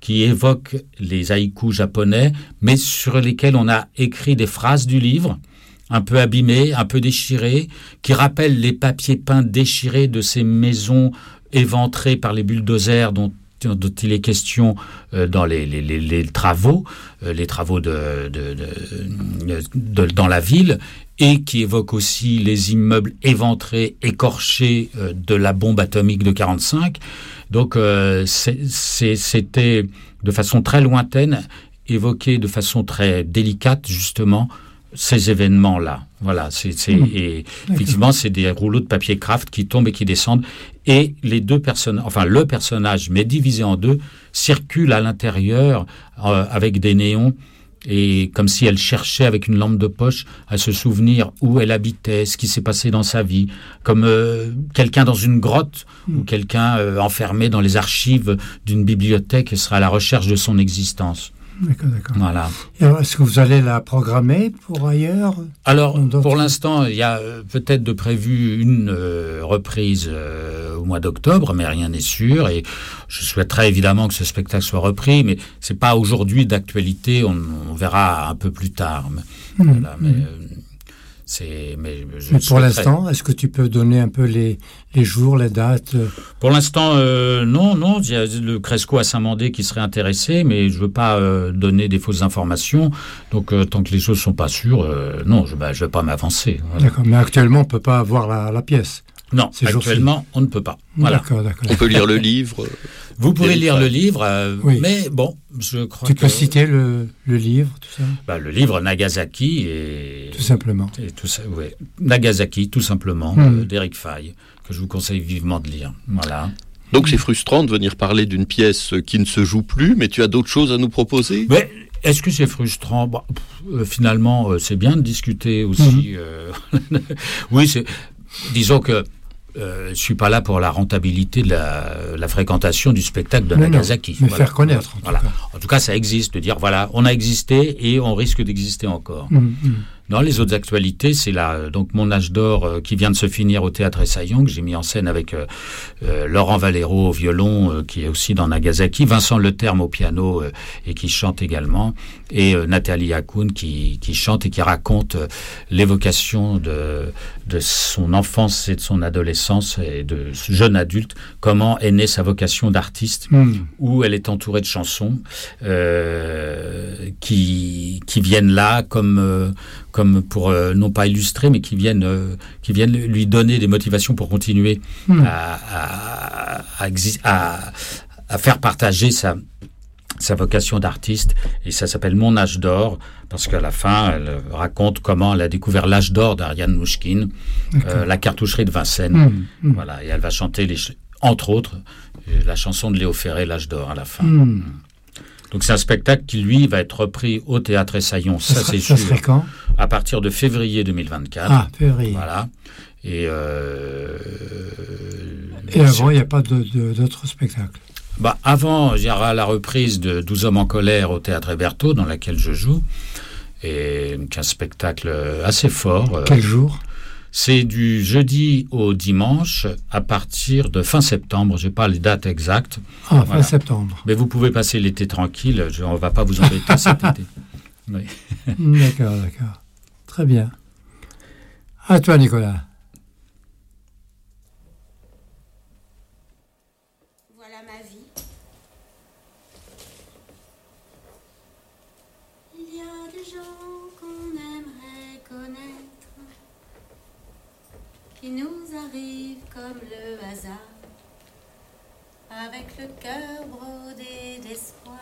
qui évoquent les haïkus japonais, mais sur lesquels on a écrit des phrases du livre, un peu abîmées, un peu déchirées, qui rappellent les papiers peints déchirés de ces maisons éventrées par les bulldozers dont dont il est question euh, dans les, les, les, les travaux, euh, les travaux de, de, de, de, dans la ville, et qui évoque aussi les immeubles éventrés, écorchés euh, de la bombe atomique de quarante-cinq. Donc euh, c'est, c'est, c'était de façon très lointaine, évoqué de façon très délicate, justement, ces événements-là. Voilà, c'est, c'est, mmh. et effectivement, c'est des rouleaux de papier craft qui tombent et qui descendent. Et les deux personnages, enfin le personnage, mais divisé en deux, circule à l'intérieur euh, avec des néons, et comme si elle cherchait avec une lampe de poche à se souvenir où elle habitait, ce qui s'est passé dans sa vie, comme euh, quelqu'un dans une grotte mmh. ou quelqu'un euh, enfermé dans les archives d'une bibliothèque et sera à la recherche de son existence. D'accord, d'accord. Voilà. Et alors, est-ce que vous allez la programmer pour ailleurs ? Alors, pour l'instant, il y a euh, peut-être de prévu une euh, reprise euh, au mois d'octobre, mais rien n'est sûr. Et je souhaiterais évidemment que ce spectacle soit repris, mais c'est pas aujourd'hui d'actualité. On, on verra un peu plus tard. Mais, mmh, voilà, mais, mmh. euh, c'est, mais, je mais pour l'instant, est-ce que tu peux donner un peu les, les jours, les dates ? Pour l'instant, euh, non, non. Il y a le Cresco à Saint-Mandé qui serait intéressé, mais je veux pas euh, donner des fausses informations. Donc, euh, tant que les choses sont pas sûres, euh, non, je, bah, je vais pas m'avancer. Voilà. D'accord. Mais actuellement, on peut pas avoir la, la pièce. Non, actuellement, on ne peut pas. Voilà. D'accord, d'accord. On peut lire le livre. Vous pouvez lire le livre, euh, oui. mais bon, je crois tu que... peux citer le, le livre, tout ça ? Bah, le livre Nagasaki et... Tout simplement. Et tout ça, oui. Nagasaki, tout simplement, mmh. euh, d'Éric Faye, que je vous conseille vivement de lire. Voilà. Donc c'est frustrant de venir parler d'une pièce qui ne se joue plus, mais tu as d'autres choses à nous proposer ? Mais est-ce que c'est frustrant ? Bon, euh, finalement, euh, c'est bien de discuter aussi. Mmh. Euh... oui, c'est... disons que Euh, je suis pas là pour la rentabilité de la, la fréquentation du spectacle de non, Nagasaki. Non, mais voilà. Faire connaître. En, voilà. tout cas. En tout cas, ça existe, de dire voilà, on a existé et on risque d'exister encore. Mmh, mmh. Dans les autres actualités, c'est là donc mon âge d'or euh, qui vient de se finir au Théâtre Essaillon, que j'ai mis en scène avec euh, euh, Laurent Valero au violon, euh, qui est aussi dans Nagasaki, Vincent Leterme au piano euh, et qui chante également, et euh, Nathalie Hakoun qui, qui chante et qui raconte euh, l'évocation de, de son enfance et de son adolescence et de ce jeune adulte, comment est née sa vocation d'artiste, mmh. où elle est entourée de chansons euh, qui, qui viennent là comme... Euh, comme pour, euh, non pas illustrer, mais qui viennent, euh, qui viennent lui donner des motivations pour continuer mmh. à, à, à, à, à faire partager sa, sa vocation d'artiste. Et ça s'appelle Mon âge d'or, parce qu'à la fin, elle raconte comment elle a découvert l'âge d'or d'Ariane Mouchkine, euh, la cartoucherie de Vincennes. Mmh. Mmh. Voilà, et elle va chanter, les, entre autres, la chanson de Léo Ferré, l'âge d'or, à la fin. Mmh. Donc c'est un spectacle qui, lui, va être repris au Théâtre Essaillon, ça, ça c'est sûr. Ça serait quand ? À partir de février deux mille vingt-quatre. Ah, février. Voilà. Et, euh, Et avant, il n'y a pas de, de, d'autres spectacles ? Bah, avant, il y aura la reprise de douze hommes en colère au Théâtre Hébertot, dans laquelle je joue. Et un spectacle assez fort. Quel jour ? C'est du jeudi au dimanche à partir de fin septembre. Je n'ai pas les dates exactes. Ah, voilà. Fin septembre. Mais vous pouvez passer l'été tranquille. Je, on ne va pas vous embêter cet été. Oui. D'accord, d'accord. Très bien. À toi, Nicolas. Voilà ma vie. Il y a des gens qu'on aimerait connaître, qui nous arrivent comme le hasard, avec le cœur brodé d'espoir.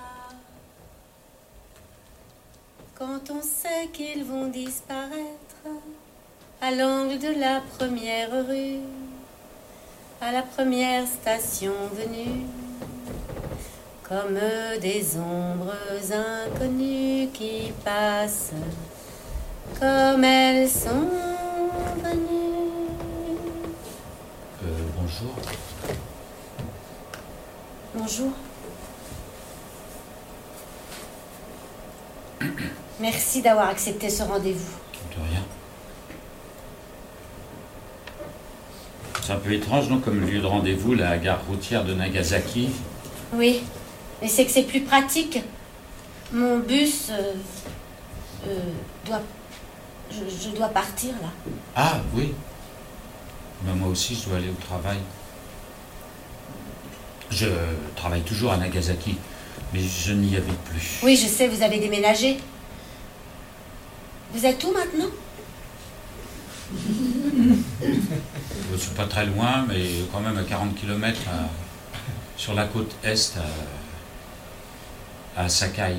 Quand on sait qu'ils vont disparaître à l'angle de la première rue, à la première station venue, comme des ombres inconnues qui passent, comme elles sont venues. Euh, bonjour. Bonjour. Merci d'avoir accepté ce rendez-vous. De rien. C'est un peu étrange, non, comme lieu de rendez-vous, la gare routière de Nagasaki. Oui, Mais c'est que c'est plus pratique. Mon bus euh, euh, doit... Je, je dois partir, là. Ah, oui. Mais moi aussi, je dois aller au travail. Je travaille toujours à Nagasaki, mais je n'y habite plus. Oui, je sais, vous avez déménagé. Vous êtes où maintenant? Je suis pas très loin, mais quand même à quarante kilomètres à, sur la côte est, à, à Sakai.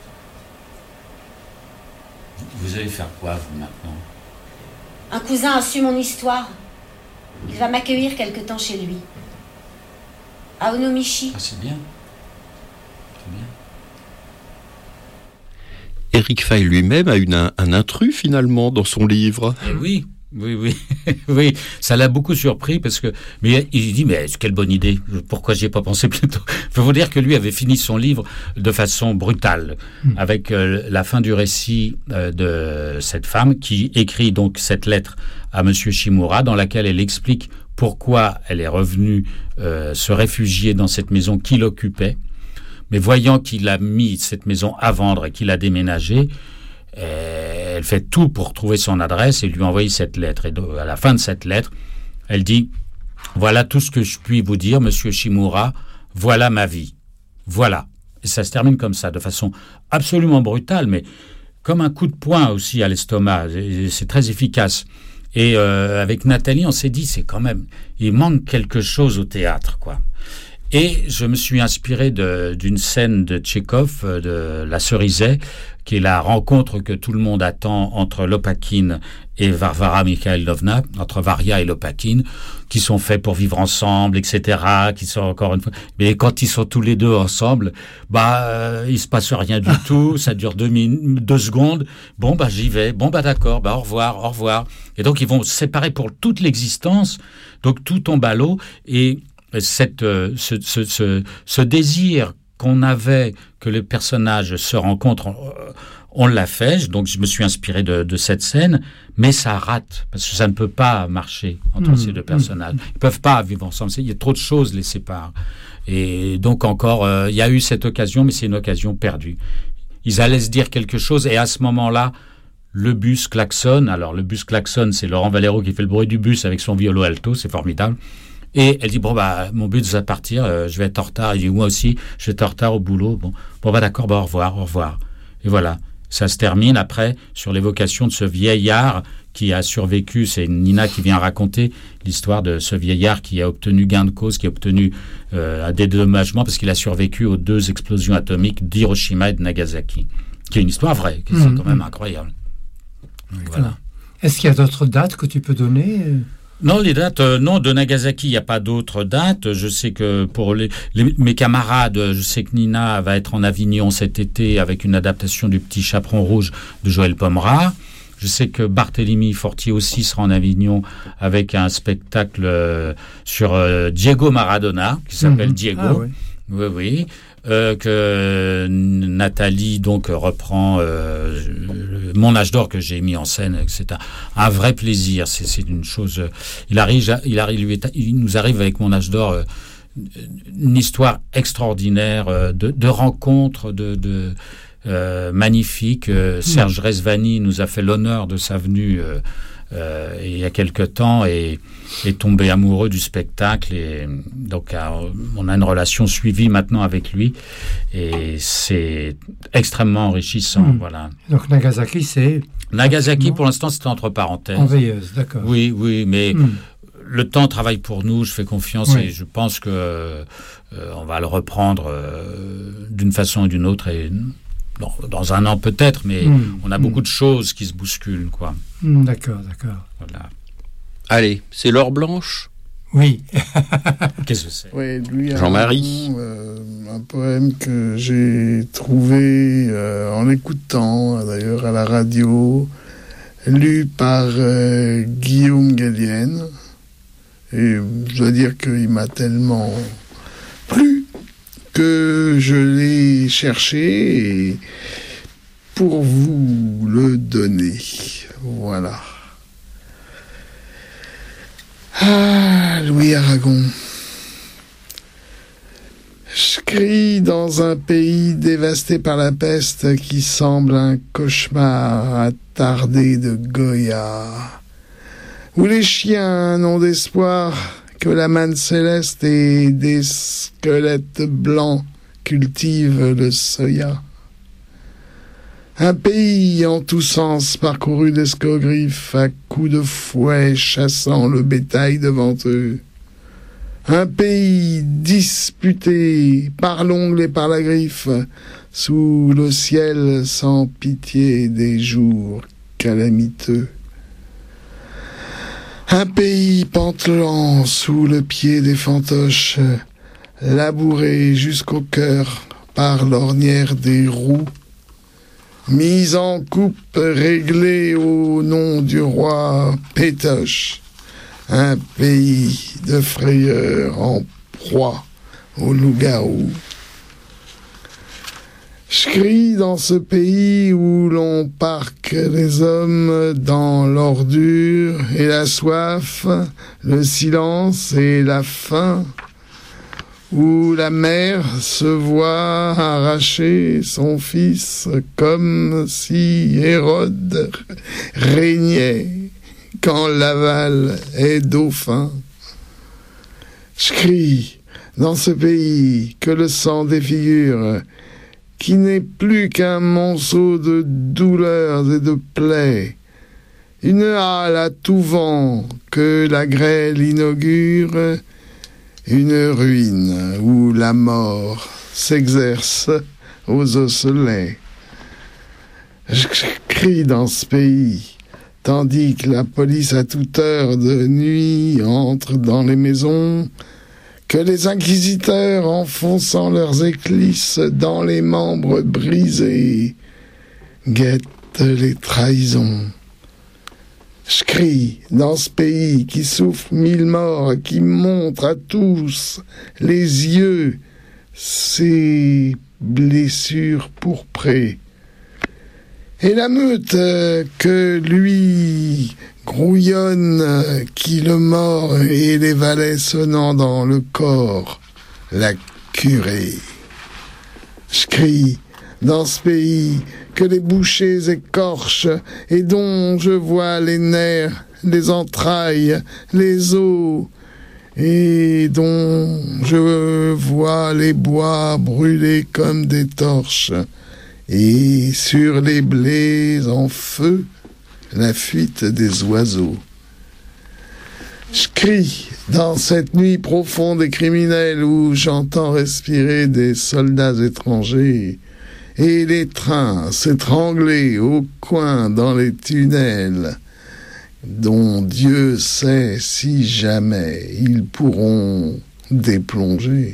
Vous allez faire quoi, vous, maintenant? Un cousin a su mon histoire. Il va m'accueillir quelque temps chez lui. À Onomichi. Ah, c'est bien. C'est bien. Éric Fay lui-même a eu un, un intrus, finalement, dans son livre. Eh oui. Oui, oui, oui, ça l'a beaucoup surpris parce que, mais il dit, mais quelle bonne idée, pourquoi j'y ai pas pensé plus tôt? Il faut vous dire que lui avait fini son livre de façon brutale, mmh. avec euh, la fin du récit euh, de cette femme qui écrit donc cette lettre à Monsieur Shimura dans laquelle elle explique pourquoi elle est revenue euh, se réfugier dans cette maison qu'il occupait, mais voyant qu'il a mis cette maison à vendre et qu'il a déménagé, elle fait tout pour trouver son adresse et lui envoyer cette lettre. Et à la fin de cette lettre, elle dit « Voilà tout ce que je puis vous dire, Monsieur Shimura, voilà ma vie. Voilà. » Et ça se termine comme ça, de façon absolument brutale, mais comme un coup de poing aussi à l'estomac. C'est très efficace. Et euh, avec Nathalie, on s'est dit, c'est quand même, il manque quelque chose au théâtre, quoi. Et je me suis inspiré de, d'une scène de Tchekhov, de La Cerisay, qui est la rencontre que tout le monde attend entre Lopakhin et Varvara Mikhailovna, entre Varia et Lopakhin, qui sont faits pour vivre ensemble, et cetera, qui sont encore une fois... Mais quand ils sont tous les deux ensemble, bah, euh, il se passe rien du tout, ça dure deux minutes, deux secondes, bon, bah, j'y vais, bon, bah, d'accord, bah, au revoir, au revoir. Et donc, ils vont se séparer pour toute l'existence, donc tout tombe à l'eau, et cette, euh, ce, ce, ce, ce désir qu'on avait que les personnages se rencontrent, on, on l'a fait, donc je me suis inspiré de, de cette scène, mais ça rate, parce que ça ne peut pas marcher entre mmh, ces deux personnages. Mmh. Ils ne peuvent pas vivre ensemble, il y a trop de choses les séparent. Et donc encore, euh, il y a eu cette occasion, mais c'est une occasion perdue. Ils allaient se dire quelque chose, et à ce moment-là, le bus klaxonne. Alors le bus klaxonne, c'est Laurent Valero qui fait le bruit du bus avec son violon alto, c'est formidable. Et elle dit, bon, bah, mon but, c'est de partir, euh, je vais être en retard. Il dit, moi aussi, je vais être en retard au boulot. Bon, bon bah, d'accord, bah, au revoir, au revoir. Et voilà. Ça se termine après sur l'évocation de ce vieillard qui a survécu. C'est Nina qui vient raconter l'histoire de ce vieillard qui a obtenu gain de cause, qui a obtenu euh, un dédommagement parce qu'il a survécu aux deux explosions atomiques d'Hiroshima et de Nagasaki. Qui est une histoire vraie, qui mmh, c'est quand même incroyable. Donc, voilà. Est-ce qu'il y a d'autres dates que tu peux donner ? Non, les dates, euh, non, de Nagasaki, il n'y a pas d'autres dates. Je sais que pour les, les, mes camarades, je sais que Nina va être en Avignon cet été avec une adaptation du Petit Chaperon Rouge de Joël Pomera. Je sais que Barthélemy Fortier aussi sera en Avignon avec un spectacle euh, sur euh, Diego Maradona, qui s'appelle mmh. Diego. Ah, oui, oui. oui. Euh, que Nathalie donc reprend euh, Mon âge d'or que j'ai mis en scène, c'est un, un vrai plaisir. C'est, c'est une chose. Il arrive, il arrive, il nous arrive avec Mon âge d'or euh, une histoire extraordinaire euh, de, de rencontres, de, de euh, magnifiques. Euh, Serge mmh. Rezvani nous a fait l'honneur de sa venue. Euh, Euh, il y a quelque temps et est tombé amoureux du spectacle et donc on a une relation suivie maintenant avec lui et c'est extrêmement enrichissant. Mmh. Voilà. Donc Nagasaki, c'est Nagasaki pour l'instant c'est entre parenthèses. En veilleuse, d'accord. Oui, oui, mais mmh. le temps travaille pour nous. Je fais confiance oui. et je pense que euh, on va le reprendre euh, d'une façon ou d'une autre et Bon, dans un an peut-être, mais mmh, on a mmh. beaucoup de choses qui se bousculent, quoi. Mmh, d'accord, d'accord. Voilà. Allez, c'est l'heure blanche. Oui. Qu'est-ce que c'est? Oui, lui, Jean-Marie. Un, euh, un poème que j'ai trouvé euh, en écoutant, d'ailleurs, à la radio, lu par euh, Guillaume Gallienne. Et je dois dire qu'il m'a tellement plu que je l'ai cherché et pour vous le donner. Voilà. Ah, Louis Aragon. Je crie dans un pays dévasté par la peste qui semble un cauchemar attardé de Goya, où les chiens n'ont d'espoir que la manne céleste et des squelettes blancs cultivent le soya. Un pays en tous sens parcouru d'escogriffe à coups de fouet chassant le bétail devant eux. Un pays disputé par l'ongle et par la griffe, sous le ciel sans pitié des jours calamiteux. Un pays pantelant sous le pied des fantoches, labouré jusqu'au cœur par l'ornière des roues, mis en coupe réglée au nom du roi Pétoche. Un pays de frayeur en proie au loup-garou. Je crie dans ce pays où l'on parque les hommes dans l'ordure et la soif, le silence et la faim, où la mère se voit arracher son fils comme si Hérode régnait quand Laval est dauphin. Je crie dans ce pays que le sang défigure, qui n'est plus qu'un monceau de douleurs et de plaies, une halle à tout vent que la grêle inaugure, une ruine où la mort s'exerce aux osselets. Je crie dans ce pays, tandis que la police à toute heure de nuit entre dans les maisons, que les inquisiteurs, enfonçant leurs éclisses dans les membres brisés, guettent les trahisons. Je crie dans ce pays qui souffre mille morts, qui montre à tous les yeux ses blessures pourprées. Et la meute que lui grouillonne qui le mord et les valets sonnant dans le corps, la curée. Je crie dans ce pays que les bouchers écorchent et dont je vois les nerfs, les entrailles, les os, et dont je vois les bois brûlés comme des torches, et sur les blés en feu, la fuite des oiseaux. Je crie dans cette nuit profonde et criminelle où j'entends respirer des soldats étrangers et les trains s'étrangler au coin dans les tunnels dont Dieu sait si jamais ils pourront déplonger.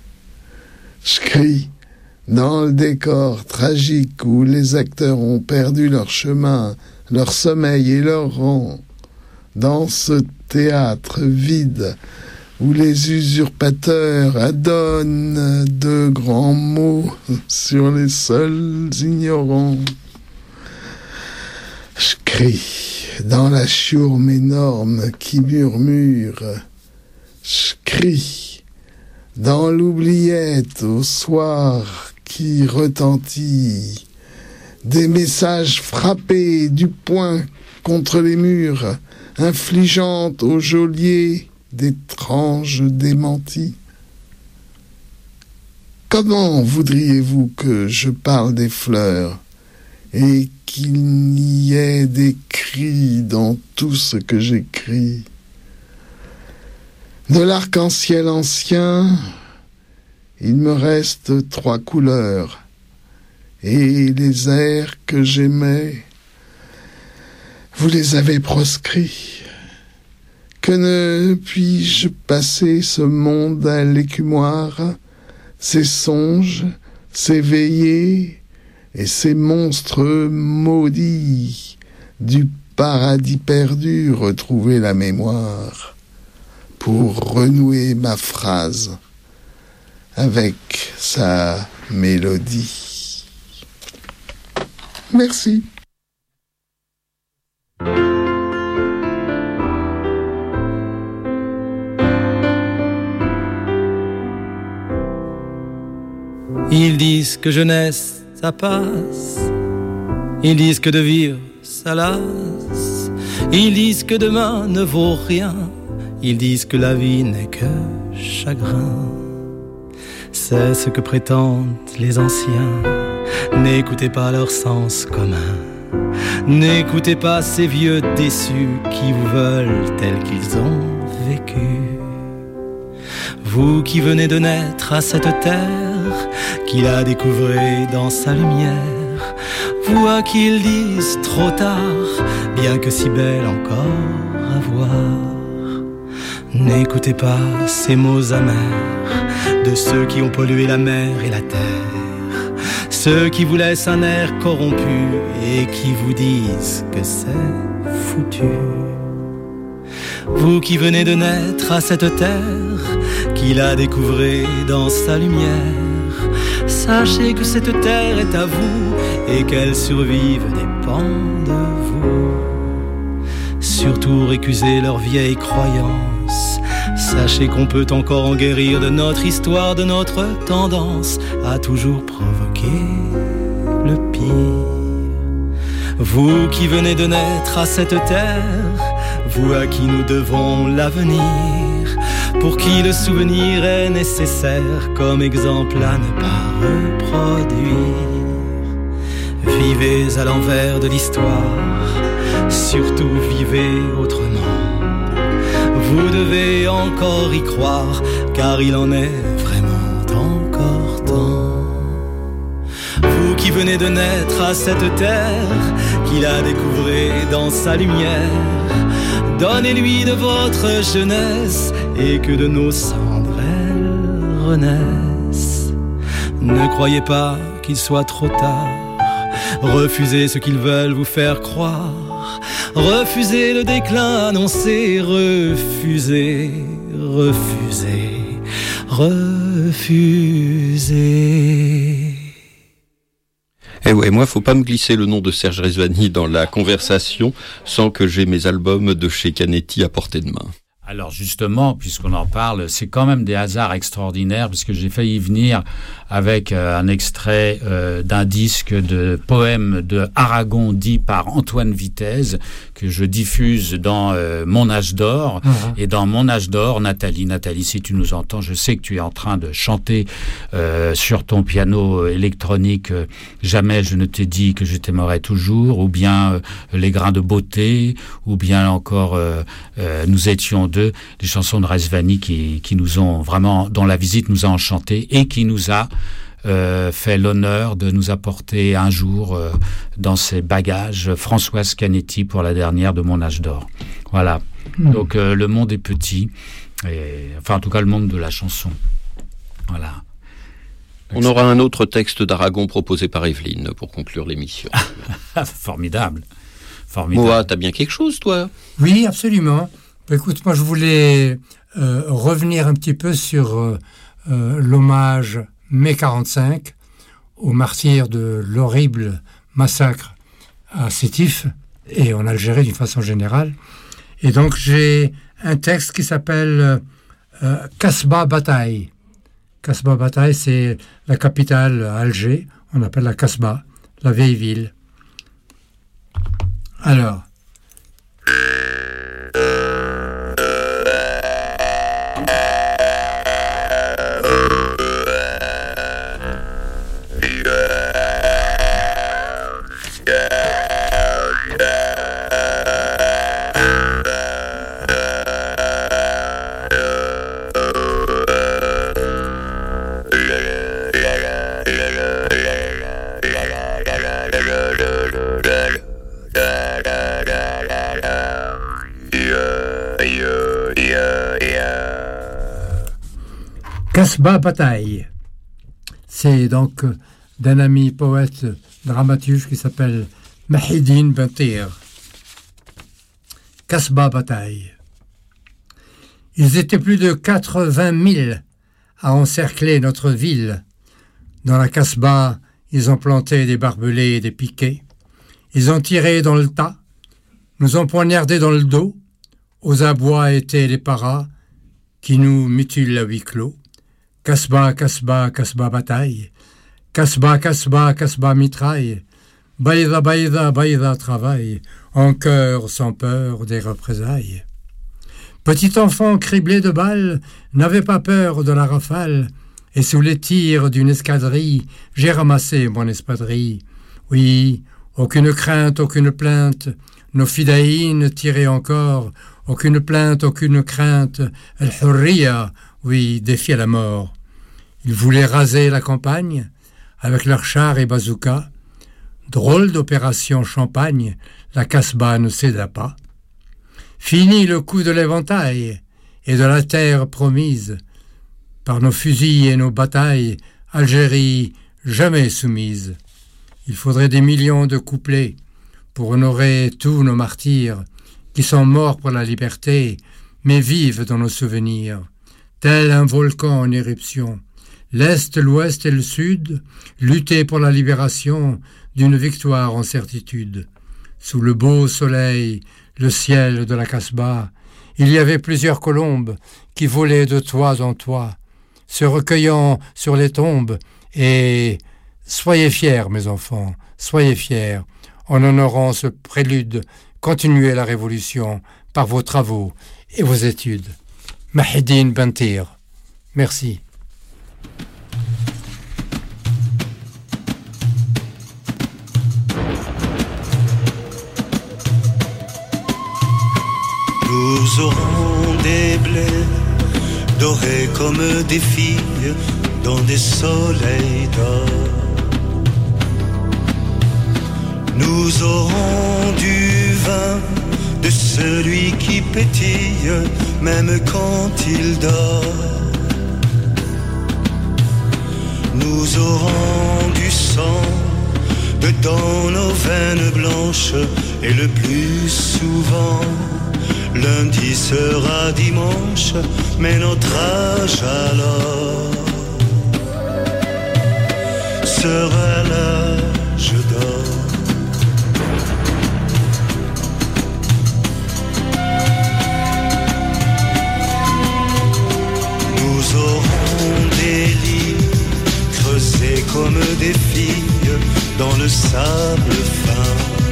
Je crie dans le décor tragique où les acteurs ont perdu leur chemin, leur sommeil et leur rang, dans ce théâtre vide où les usurpateurs adonnent de grands mots sur les seuls ignorants. Je crie dans la chiourme énorme qui murmure, je crie dans l'oubliette au soir qui retentit, des messages frappés du poing contre les murs, infligeant au geôlier d'étranges démentis. Comment voudriez-vous que je parle des fleurs et qu'il n'y ait des cris dans tout ce que j'écris? De l'arc-en-ciel ancien, il me reste trois couleurs, et les airs que j'aimais, vous les avez proscrits. Que ne puis-je passer ce monde à l'écumoire, ces songes, ces veillées et ces monstres maudits du paradis perdu retrouver la mémoire pour renouer ma phrase avec sa mélodie. Merci. Ils disent que jeunesse, ça passe. Ils disent que de vivre, ça lasse. Ils disent que demain ne vaut rien. Ils disent que la vie n'est que chagrin. C'est ce que prétendent les anciens. N'écoutez pas leur sens commun. N'écoutez pas ces vieux déçus qui vous veulent tel qu'ils ont vécu. Vous qui venez de naître à cette terre qu'il a découvrée dans sa lumière, vous à qui ils disent trop tard, bien que si belle encore à voir. N'écoutez pas ces mots amers de ceux qui ont pollué la mer et la terre, ceux qui vous laissent un air corrompu et qui vous disent que c'est foutu. Vous qui venez de naître à cette terre qu'il a découvrée dans sa lumière, sachez que cette terre est à vous et qu'elle survive dépend de vous. Surtout récusez leurs vieilles croyances. Sachez qu'on peut encore en guérir de notre histoire, de notre tendance à toujours provoquer le pire. Vous qui venez de naître à cette terre, vous à qui nous devons l'avenir, pour qui le souvenir est nécessaire comme exemple à ne pas reproduire. Vivez à l'envers de l'histoire, surtout vivez autrement. Vous devez encore y croire, car il en est vraiment encore temps. Vous qui venez de naître à cette terre qu'il a découvrée dans sa lumière, donnez-lui de votre jeunesse et que de nos cendres elle renaisse. Ne croyez pas qu'il soit trop tard, refusez ce qu'ils veulent vous faire croire, refusez le déclin annoncé, refusez, refusez, refusez. Eh ouais, moi, faut pas me glisser le nom de Serge Rezvani dans la conversation sans que j'ai mes albums de chez Canetti à portée de main. Alors justement, puisqu'on en parle, c'est quand même des hasards extraordinaires, puisque j'ai failli venir avec euh, un extrait euh, d'un disque de poèmes de Aragon dit par Antoine Vitesse, que je diffuse dans euh, Mon âge d'or. Mmh. Et dans Mon âge d'or, Nathalie, Nathalie, si tu nous entends, je sais que tu es en train de chanter euh, sur ton piano électronique euh, Jamais je ne t'ai dit que je t'aimerais toujours, ou bien euh, Les grains de beauté, ou bien encore euh, euh, Nous étions deux. Des chansons de Rezvani qui, qui nous ont vraiment, dont la visite nous a enchantés et qui nous a euh, fait l'honneur de nous apporter un jour euh, dans ses bagages Françoise Canetti pour la dernière de Mon âge d'or. Voilà. Mmh. Donc euh, le monde est petit, et, enfin en tout cas le monde de la chanson. Voilà. On aura un autre texte d'Aragon proposé par Evelyne pour conclure l'émission. Formidable. Formidable. Moa, t'as bien quelque chose, toi ? Oui, absolument. Écoute, moi je voulais euh, revenir un petit peu sur euh, euh, l'hommage mai quarante-cinq aux martyrs de l'horrible massacre à Sétif et en Algérie d'une façon générale. Et donc j'ai un texte qui s'appelle euh, Kasbah Bataille. Kasbah Bataille, c'est la capitale à Alger, on appelle la Kasbah, la vieille ville. Alors... Kasbah Bataille, c'est donc d'un ami poète dramaturge qui s'appelle Mahidine Bentir. Kasbah Bataille. Ils étaient plus de quatre-vingt mille à encercler notre ville. Dans la Kasbah, ils ont planté des barbelés et des piquets. Ils ont tiré dans le tas, nous ont poignardés dans le dos. Aux abois étaient les paras qui nous mutilent à huis clos. Kasbah, Kasbah, Kasbah Bataille. Kasba, Kasba, Kasba mitraille. Baïda, Baïda, Baïda travaille, en cœur sans peur des représailles. Petit enfant criblé de balles, n'avait pas peur de la rafale, et sous les tirs d'une escadrille, j'ai ramassé mon espadrille. Oui, aucune crainte, aucune plainte, nos fidaïnes tiraient encore, aucune plainte, aucune crainte, el-hurriya, oui, défiait la mort. Ils voulaient raser la campagne, avec leurs chars et bazookas. Drôle d'opération champagne, la Kasbah ne céda pas. Fini le coup de l'éventail et de la terre promise. Par nos fusils et nos batailles, Algérie jamais soumise. Il faudrait des millions de couplets pour honorer tous nos martyrs qui sont morts pour la liberté, mais vivent dans nos souvenirs. Tel un volcan en éruption, l'Est, l'Ouest et le Sud luttaient pour la libération d'une victoire en certitude. Sous le beau soleil, le ciel de la Kasbah, il y avait plusieurs colombes qui volaient de toit en toit, se recueillant sur les tombes, et soyez fiers, mes enfants, soyez fiers, en honorant ce prélude, continuez la révolution par vos travaux et vos études. Mahidine Bentir. Merci. Nous aurons des blés dorés comme des filles dans des soleils d'or. Nous aurons du vin de celui qui pétille même quand il dort. Nous aurons du sang de dans nos veines blanches et le plus souvent lundi sera dimanche, mais notre âge alors sera l'âge d'or. Nous aurons des lits creusés comme des filles dans le sable fin.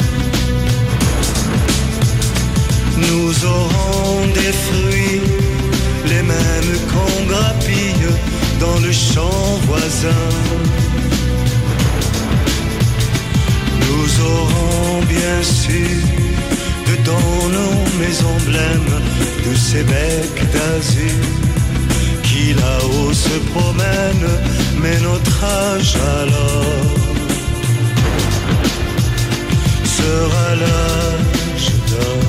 Nous aurons des fruits, les mêmes qu'on grappille dans le champ voisin. Nous aurons bien sûr, dedans nos maisons blêmes, tous ces becs d'azur qui là-haut se promènent, mais notre âge alors sera l'âge d'or.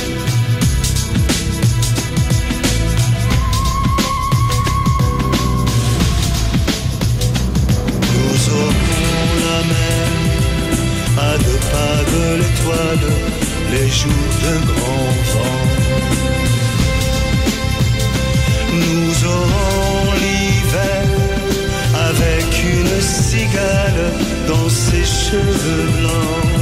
À deux pas de l'étoile, les jours d'un grand vent. Nous aurons l'hiver avec une cigale dans ses cheveux blancs.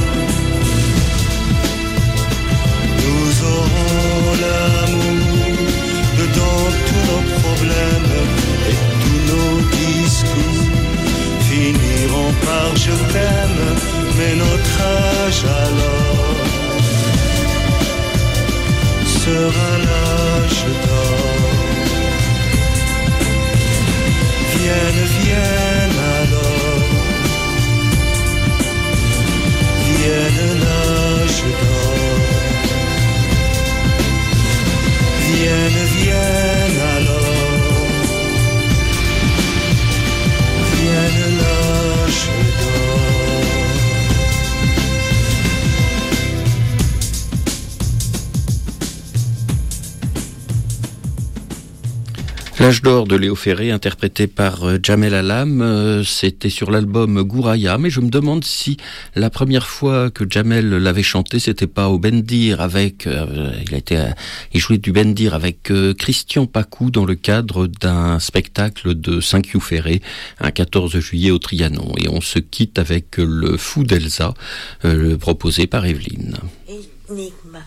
Nous aurons l'amour dedans tous nos problèmes et tous nos discours finiront par je t'aime, mais notre âge alors sera l'âge d'or. Vienne, vienne alors, vienne l'âge d'or. Vienne, vienne alors, vienne l'âge d'or. L'âge d'or de Léo Ferré, interprété par Jamel Alam, c'était sur l'album Gouraya, mais je me demande si la première fois que Jamel l'avait chanté, c'était pas au Bendir avec, euh, il a été, il jouait du Bendir avec euh, Christian Pacou dans le cadre d'un spectacle de Saint-Cloud Ferré, un quatorze juillet au Trianon. Et on se quitte avec le Fou d'Elsa, euh, proposé par Evelyne. Énigme.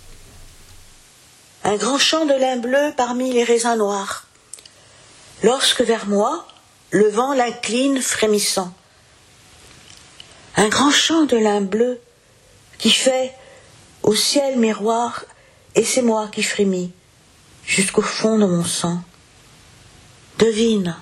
Un grand champ de lin bleu parmi les raisins noirs. Lorsque vers moi, le vent l'incline frémissant, Un grand champ de lin bleu qui fait au ciel miroir, et c'est moi qui frémis jusqu'au fond de mon sang. Devine.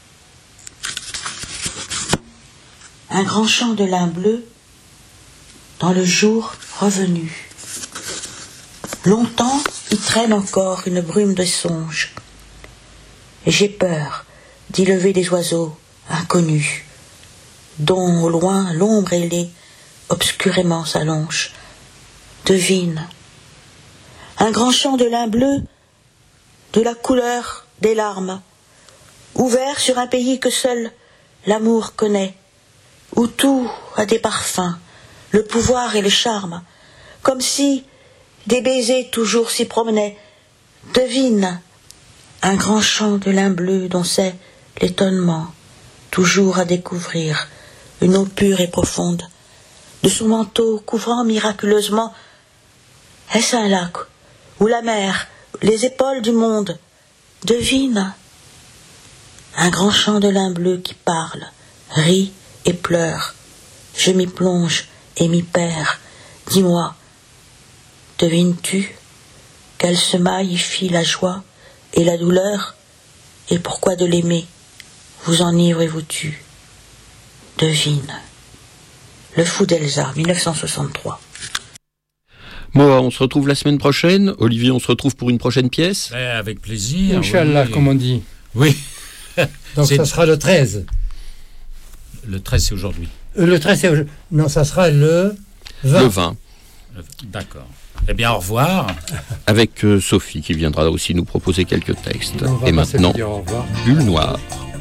Un grand champ de lin bleu dans le jour revenu. Longtemps y traîne encore une brume de songe, et j'ai peur d'y lever des oiseaux inconnus, dont au loin l'ombre ailée obscurément s'allonge. Devine. Un grand champ de lin bleu, de la couleur des larmes, ouvert sur un pays que seul l'amour connaît, où tout a des parfums, le pouvoir et le charme, comme si des baisers toujours s'y promenaient. Devine. Un grand champ de lin bleu dont c'est l'étonnement, toujours à découvrir, une eau pure et profonde, de son manteau couvrant miraculeusement. Est-ce un lac, ou la mer, les épaules du monde? Devine. Un grand champ de lin bleu qui parle, rit et pleure. Je m'y plonge et m'y perds. Dis-moi, devines-tu qu'elle se maillifie la joie et la douleur, et pourquoi de l'aimer vous enivre et vous tue? Devine. Le Fou d'Elsa, mille neuf cent soixante-trois. Moa, on se retrouve la semaine prochaine. Olivier, on se retrouve pour une prochaine pièce. Eh, avec plaisir. Inch'Allah, oui. comme on dit. Oui. Donc c'est... ça sera le treize. Le treize, c'est aujourd'hui. Euh, le treize, c'est aujourd'hui. Non, ça sera le vingt. Le vingt. D'accord. Eh bien, au revoir. Avec euh, Sophie qui viendra aussi nous proposer quelques textes. Et maintenant, Bulle Noire.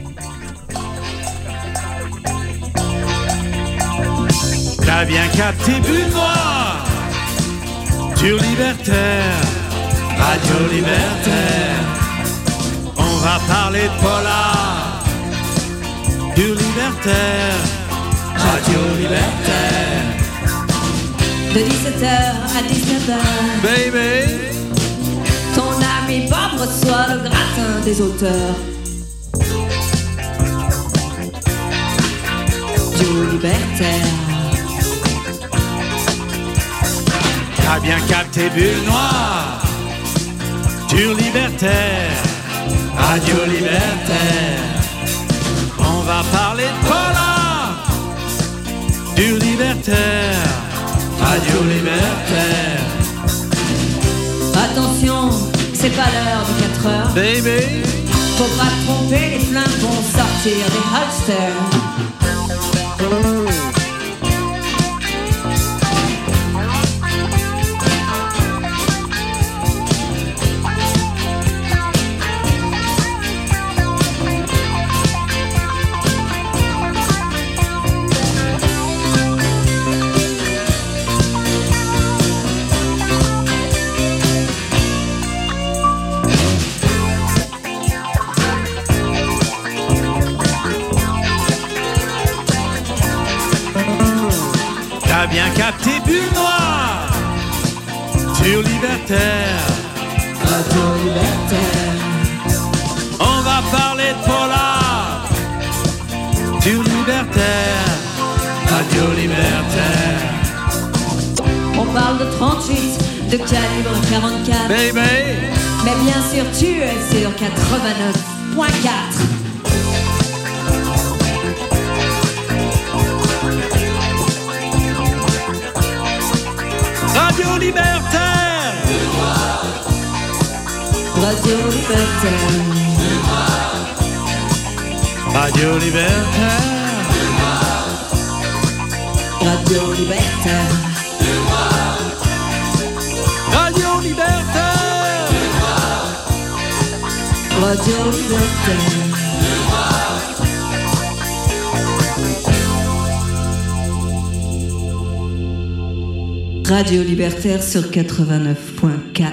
T'as bien capté Bulle Noire sur Libertaire, Radio Libertaire. On va parler de polar sur Libertaire, Radio Libertaire. De dix-sept heures à dix-neuf heures, Baby, ton ami Bob reçoit le gratin des auteurs. Du Libertaire. T'as bien capté Bulle Noire sur Libertaire, Radio Libertaire. On va parler de polar sur Libertaire, Radio Libertaire. Attention, c'est pas l'heure de quatre heures. Baby, faut pas te tromper, les flingues vont sortir des holsters. T'as bien capté Bulle Noire sur Libertaire, Radio Libertaire. On va parler de polar sur Libertaire, Radio Libertaire. On parle de trente-huit, de calibre quarante-quatre. Baby, mais bien sûr tu es sur quatre-vingt-neuf virgule quatre. Radio Libertaire, Radio Libertaire, Radio Libertaire, Radio Libertaire, Radio Libertaire, Radio Libertaire. Radio Libertaire sur quatre-vingt-neuf virgule quatre.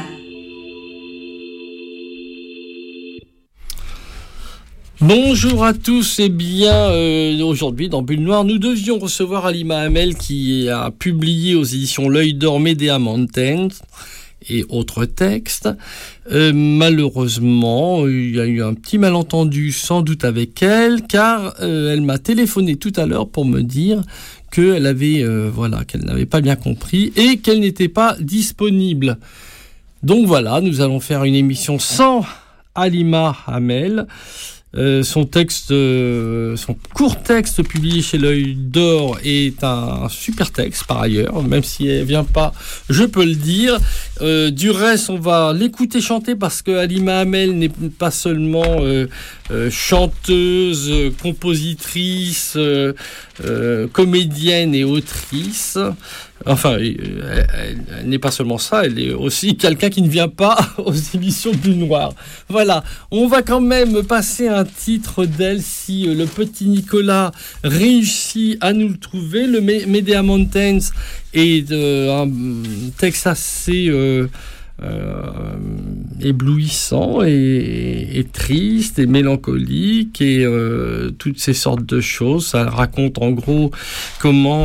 Bonjour à tous, et bien euh, aujourd'hui dans Bulle Noire, nous devions recevoir Halima Hamel qui a publié aux éditions L'Œil d'Or Medea Mountains et autres textes Euh, malheureusement, il y a eu un petit malentendu sans doute avec elle, car euh, elle m'a téléphoné tout à l'heure pour me dire qu'elle avait, euh, voilà, qu'elle n'avait pas bien compris et qu'elle n'était pas disponible. Donc voilà, nous allons faire une émission sans Halima Hamel. Euh, son texte, euh, son court texte publié chez l'Œil d'Or est un, un super texte par ailleurs, même si elle vient pas, je peux le dire. Euh, du reste, on va l'écouter chanter parce que Halima Hamel n'est pas seulement euh, euh, chanteuse, compositrice, euh, euh, comédienne et autrice. Enfin, elle, elle, elle n'est pas seulement ça, elle est aussi quelqu'un qui ne vient pas aux émissions Bulle Noire. Voilà, on va quand même passer un titre d'elle si le petit Nicolas réussit à nous le trouver. Le Medea Mountains est euh, un texte assez euh, euh, éblouissant et, et triste et mélancolique et euh, toutes ces sortes de choses. Ça raconte en gros comment